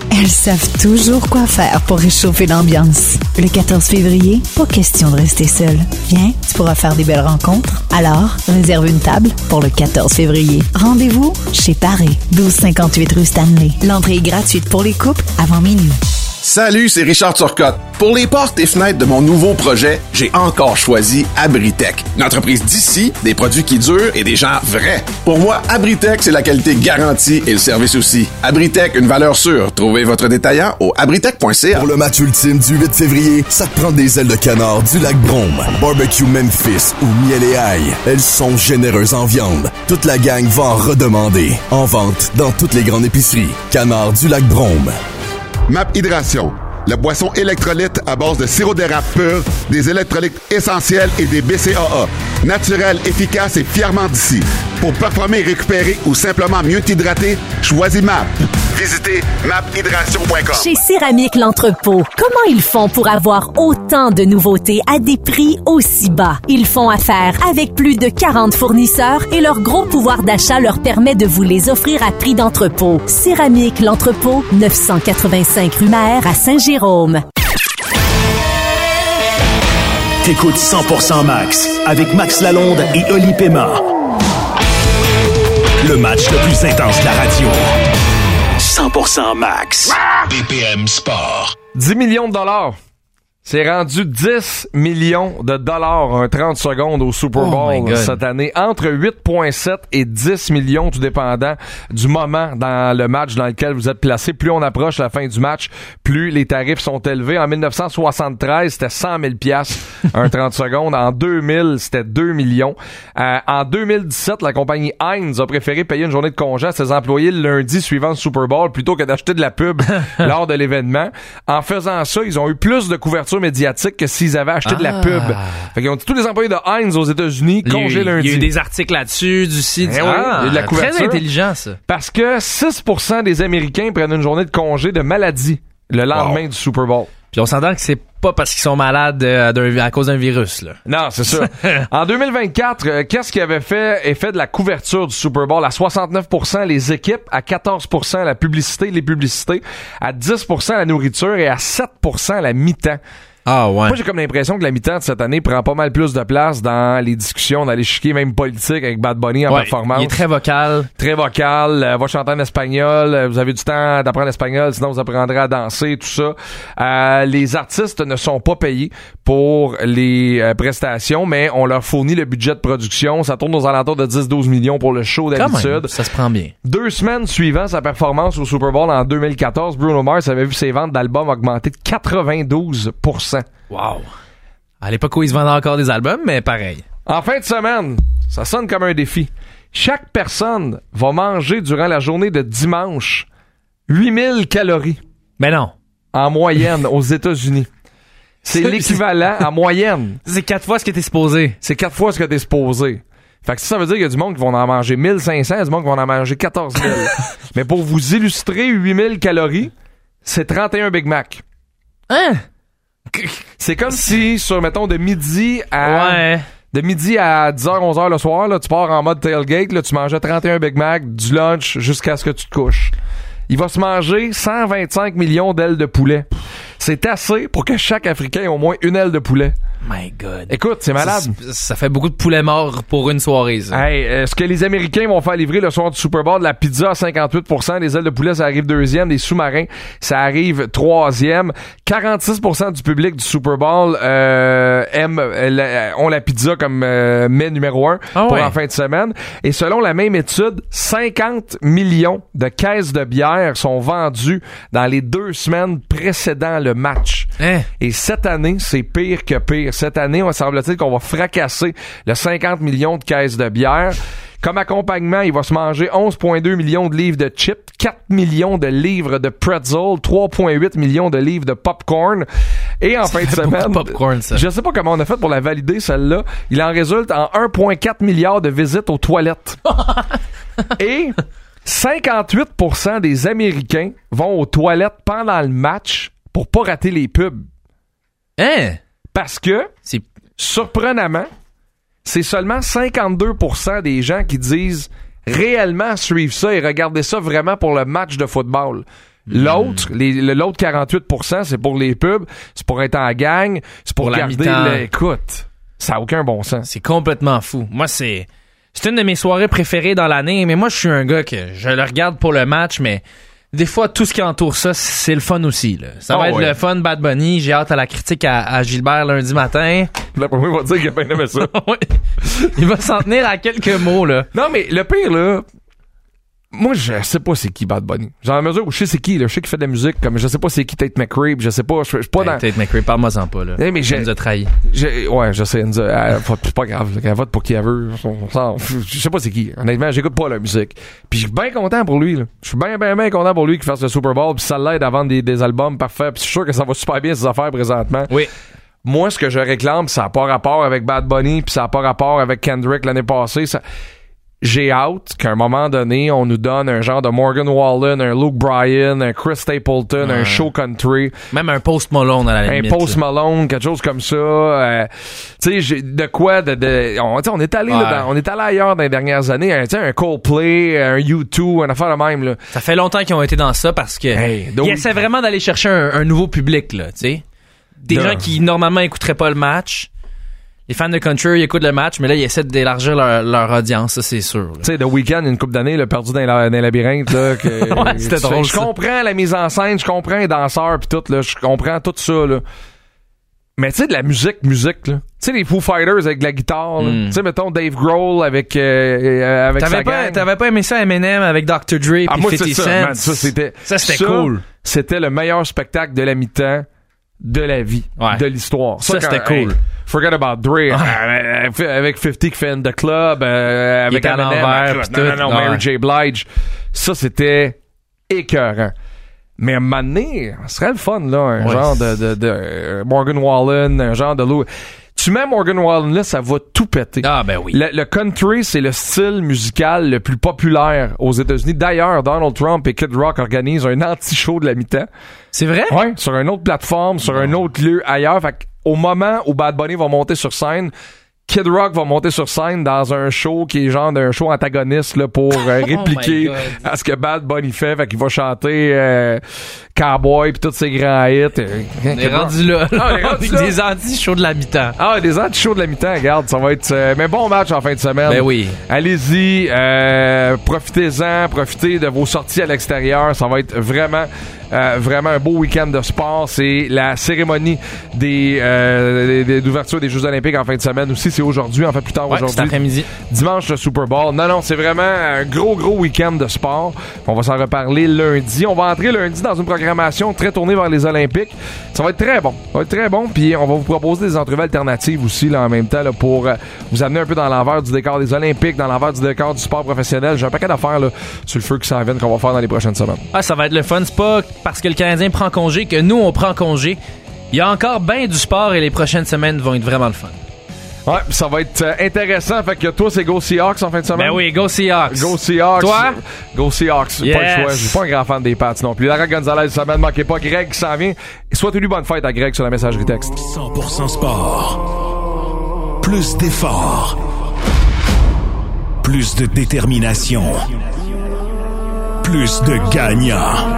elles savent toujours quoi faire pour réchauffer l'ambiance. Le quatorze février, pas question de rester seul. Viens, tu pourras faire des belles rencontres. Alors, réserve une table pour le quatorze février. Rendez-vous chez Paré, douze cinquante-huit rue Stanley. L'entrée est gratuite pour les couples avant minuit. Salut, c'est Richard Turcotte. Pour les portes et fenêtres de mon nouveau projet, j'ai encore choisi Abritech, une entreprise d'ici, des produits qui durent et des gens vrais. Pour moi, Abritech, c'est la qualité garantie et le service aussi. Abritech, une valeur sûre. Trouvez votre détaillant au abritech point c a. Pour le match ultime du huit février, ça te prend des ailes de canard du lac Brome, barbecue Memphis ou miel et ail. Elles sont généreuses en viande. Toute la gang va en redemander. En vente dans toutes les grandes épiceries. Canard du lac Brome. Map Hydration, la boisson électrolyte à base de sirop d'érable pur, des électrolytes essentiels et des B C A A. Naturel, efficace et fièrement d'ici. Pour performer, récupérer ou simplement mieux t'hydrater, choisis M A P. Visitez map hydration point com. Chez Céramique L'Entrepôt, comment ils font pour avoir autant de nouveautés à des prix aussi bas? Ils font affaire avec plus de quarante fournisseurs et leur gros pouvoir d'achat leur permet de vous les offrir à prix d'entrepôt. Céramique L'Entrepôt, neuf cent quatre-vingt-cinq rue Maher à Saint-Jérôme. T'écoutes cent pour cent Max avec Max Lalonde et Oli Pema. Le match le plus intense de la radio. cent pour cent Max. B P M Sport. dix millions de dollars. C'est rendu dix millions de dollars un trente secondes au Super Bowl oh cette année. Entre huit virgule sept et dix millions, tout dépendant du moment dans le match dans lequel vous êtes placé. Plus on approche la fin du match, plus les tarifs sont élevés. En dix-neuf cent soixante-treize, c'était cent mille piastres un trente secondes. En deux mille, c'était deux millions. Euh, en deux mille dix-sept, la compagnie Heinz a préféré payer une journée de congé à ses employés le lundi suivant le Super Bowl plutôt que d'acheter de la pub lors de l'événement. En faisant ça, ils ont eu plus de couverture médiatique que s'ils avaient acheté ah. de la pub. Fait qu'ils ont dit tous les employés de Heinz aux États-Unis congé lundi. Il y a eu des articles là-dessus, du site. Eh oui, ah, il y a eu de la couverture. Très intelligent, ça. Parce que six pour cent des Américains prennent une journée de congé de maladie le lendemain wow. du Super Bowl. Puis on s'entend que c'est pas parce qu'ils sont malades euh, à cause d'un virus, là. Non, c'est ça. En deux mille vingt-quatre, euh, qu'est-ce qui avait fait effet de la couverture du Super Bowl? À soixante-neuf pour cent les équipes, à quatorze pour cent la publicité, les publicités, à dix pour cent la nourriture et à sept pour cent la mi-temps. Ah ouais. Moi, j'ai comme l'impression que la mi-temps de cette année prend pas mal plus de place dans les discussions, dans l'échiquier même politique avec Bad Bunny en ouais, performance. Il est très vocal. Très vocal. Euh, va chanter en espagnol. Euh, vous avez du temps d'apprendre l'espagnol, sinon vous apprendrez à danser, tout ça. Euh, les artistes ne sont pas payés pour les euh, prestations, mais on leur fournit le budget de production. Ça tourne aux alentours de dix à douze millions pour le show d'habitude. Même, ça se prend bien. Deux semaines suivant sa performance au Super Bowl en deux mille quatorze, Bruno Mars avait vu ses ventes d'albums augmenter de quatre-vingt-douze pour cent. Wow. À l'époque où ils se vendaient encore des albums, mais pareil. En fin de semaine, ça sonne comme un défi. Chaque personne va manger durant la journée de dimanche huit mille calories. Mais non. En moyenne aux États-Unis. C'est l'équivalent en moyenne. C'est quatre fois ce que t'es supposé. C'est quatre fois ce que t'es supposé. Fait que ça veut dire qu'il y a du monde qui vont en manger mille cinq cents, il y a du monde qui vont en manger quatorze mille. Mais pour vous illustrer huit mille calories, c'est trente et un Big Mac. Hein? C'est comme si, sur, mettons, de midi à... Ouais. De midi à dix heures, onze heures le soir, là, tu pars en mode tailgate, là, tu mangeais trente et un Big Mac, du lunch, jusqu'à ce que tu te couches. Il va se manger cent vingt-cinq millions d'ailes de poulet. C'est assez pour que chaque Africain ait au moins une aile de poulet. My God. Écoute, c'est malade. Ça, ça fait beaucoup de poulet mort pour une soirée, ça. Hey, est-ce que les Américains vont faire livrer le soir du Super Bowl de la pizza à cinquante-huit pour cent, les ailes de poulet, ça arrive deuxième, les sous-marins, ça arrive troisième. quarante-six pour cent du public du Super Bowl euh, aime, euh, ont la pizza comme euh, mets numéro un ah pour ouais. en fin de semaine. Et selon la même étude, cinquante millions de caisses de bière sont vendues dans les deux semaines précédant le match. Hein? Et cette année, c'est pire que pire. Cette année, on semble-t-il qu'on va fracasser le cinquante millions de caisses de bière. Comme accompagnement, il va se manger onze virgule deux millions de livres de chips, quatre millions de livres de pretzel, trois virgule huit millions de livres de popcorn. Et en fin de semaine, popcorn, ça. Je sais pas comment on a fait pour la valider, celle-là. Il en résulte en un virgule quatre milliard de visites aux toilettes. Et cinquante-huit pour cent des Américains vont aux toilettes pendant le match pour pas rater les pubs. Hein? Parce que, c'est surprenamment, c'est seulement cinquante-deux pour cent des gens qui disent réellement suivre ça et regarder ça vraiment pour le match de football. L'autre, les, l'autre quarante-huit pour cent, c'est pour les pubs, c'est pour être en gang, c'est pour, pour garder l'écoute. Ça n'a aucun bon sens. C'est complètement fou. Moi, c'est c'est une de mes soirées préférées dans l'année, mais moi, je suis un gars que je le regarde pour le match, mais des fois, tout ce qui entoure ça, c'est le fun aussi. Là. Ça oh, va être ouais. le fun Bad Bunny. J'ai hâte à la critique à, à Gilbert lundi matin. La première va dire qu'il a bien aimé ça. Il va s'en tenir à quelques mots. Là. Non, mais le pire, là... Moi, je sais pas c'est qui Bad Bunny. Genre, à mesure où je sais c'est qui, là, je sais qu'il fait de la musique, comme je sais pas c'est qui Tate McRae, je sais pas, je suis pas hey, dans... Tate McRae, parle-moi-en pas, là. Hey, mais j'ai... Elle nous a trahi. J'ai... Ouais, je sais, elle nous a... Elle... c'est pas grave, elle vote pour qui elle veut. Je sais pas c'est qui. Honnêtement, j'écoute pas la musique. Puis je suis bien content pour lui, là. Je suis bien, bien, bien content pour lui qu'il fasse le Super Bowl, puis ça l'aide à vendre des, des albums parfaits, puis je suis sûr que ça va super bien ses affaires présentement. Oui. Moi, ce que je réclame, ça a pas rapport avec Bad Bunny, puis ça a pas rapport avec Kendrick l'année passée, ça... J'ai hâte qu'à un moment donné, on nous donne un genre de Morgan Wallen, un Luke Bryan, un Chris Stapleton, ouais. un show country. Même un Post Malone à la limite. Un Post Malone, quelque chose comme ça. Euh, tu sais, de quoi, de, de on, on est allé, ouais. là, dans, on est allé ailleurs dans les dernières années. Tu sais, un Coldplay, un U deux, un affaire de même, là. Ça fait longtemps qu'ils ont été dans ça parce que hey, donc, ils essaient vraiment d'aller chercher un, un nouveau public, là, tu sais. Des de... gens qui, normalement, écouteraient pas le match. Les fans de country, ils écoutent le match, mais là, ils essaient d'élargir leur, leur audience, ça, c'est sûr. Tu sais, The Weeknd, une couple d'années, le perdu dans, la, dans les labyrinthes, là. Que, ouais, c'était drôle. Je comprends la mise en scène, je comprends les danseurs pis tout, là. Je comprends tout ça, là. Mais tu sais, de la musique, musique, là. Tu sais, les Foo Fighters avec de la guitare, là. Mm. Tu sais, mettons Dave Grohl avec, euh, avec t'avais sa pas, gang. T'avais pas aimé ça Eminem avec docteur Dre pis ah, moi, fifty c'est Cent? Ça, man, ça, c'était, ça, c'était ça, cool. C'était le meilleur spectacle de la mi-temps de la vie, ouais. de l'histoire. Ça, ça c'était cool. Hey, forget about Dre, ouais. euh, avec cinquante qui fait In The Club, euh, avec Eminem, non, non, non, Mary J. Blige. Ça, c'était écœurant. Mais à un moment donné, ce serait le fun, là, un ouais. genre de, de, de uh, Morgan Wallen, un genre de Lou. Tu mets Morgan Wallen là, ça va tout péter. Ah, ben oui. Le, le country, c'est le style musical le plus populaire aux États-Unis. D'ailleurs, Donald Trump et Kid Rock organisent un anti-show de la mi-temps. C'est vrai? Ouais, sur une autre plateforme, sur non. un autre lieu ailleurs. Fait qu'au moment où Bad Bunny va monter sur scène, Kid Rock va monter sur scène dans un show qui est genre d'un show antagoniste là, pour euh, répliquer oh à ce que Bad Bunny fait. Fait qu'il va chanter euh, Cowboy pis tous ses grands hits. On est rendu là. là. Ah, on est rendu là. Des anti-shows de la mi-temps. Ah, des anti-shows de la mi-temps, regarde, ça va être... Euh, mais bon match en fin de semaine. Ben oui. Allez-y, euh, profitez-en, profitez de vos sorties à l'extérieur. Ça va être vraiment... Euh, vraiment un beau week-end de sport. C'est la cérémonie des, euh, des, d'ouverture des Jeux Olympiques en fin de semaine aussi. C'est aujourd'hui, en fait plus tard ouais, aujourd'hui. Cet après-midi. Dimanche, le Super Bowl. Non, non, c'est vraiment un gros, gros week-end de sport. On va s'en reparler lundi. On va entrer lundi dans une programmation très tournée vers les Olympiques. Ça va être très bon. Ça va être très bon. Puis on va vous proposer des entrevues alternatives aussi là, en même temps là, pour euh, vous amener un peu dans l'envers du décor des Olympiques, dans l'envers du décor du sport professionnel. J'ai un paquet d'affaires là, sur le feu qui s'en viennent qu'on va faire dans les prochaines semaines. Ah, ça va être le fun. C'est pas parce que le Canadien prend congé que nous, on prend congé. Il y a encore bien du sport et les prochaines semaines vont être vraiment le fun. Ouais, ça va être euh, intéressant. Fait que toi, c'est Go Seahawks en fin de semaine? Ben oui, Go Seahawks. Go Seahawks. Toi? Go Seahawks. Yes. Pas le choix. Je suis pas un grand fan des Pats non plus. Lara Gonzalez, semaine, manquez pas. Greg qui s'en vient. Souhaitez-lui bonne fête à Greg sur la messagerie texte. cent pour cent sport. Plus d'efforts. Plus de détermination. Plus de gagnants.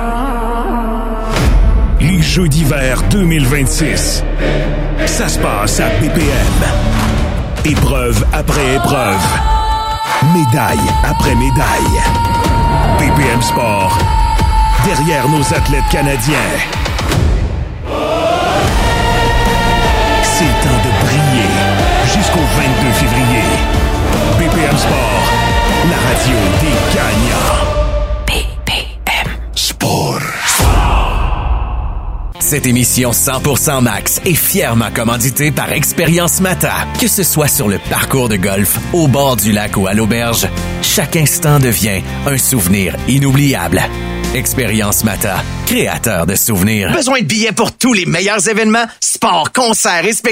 Les Jeux d'hiver deux mille vingt-six. Ça se passe à B P M. Épreuve après épreuve. Médaille après médaille. B P M Sport. Derrière nos athlètes canadiens. C'est le temps de briller jusqu'au vingt-deux février. B P M Sport. La radio des gagnants. B P M Sport. Cette émission cent pour cent Max est fièrement commanditée par Expérience Mata. Que ce soit sur le parcours de golf, au bord du lac ou à l'auberge, chaque instant devient un souvenir inoubliable. Expérience Mata, créateur de souvenirs. Besoin de billets pour tous les meilleurs événements, sports, concerts et spectacles.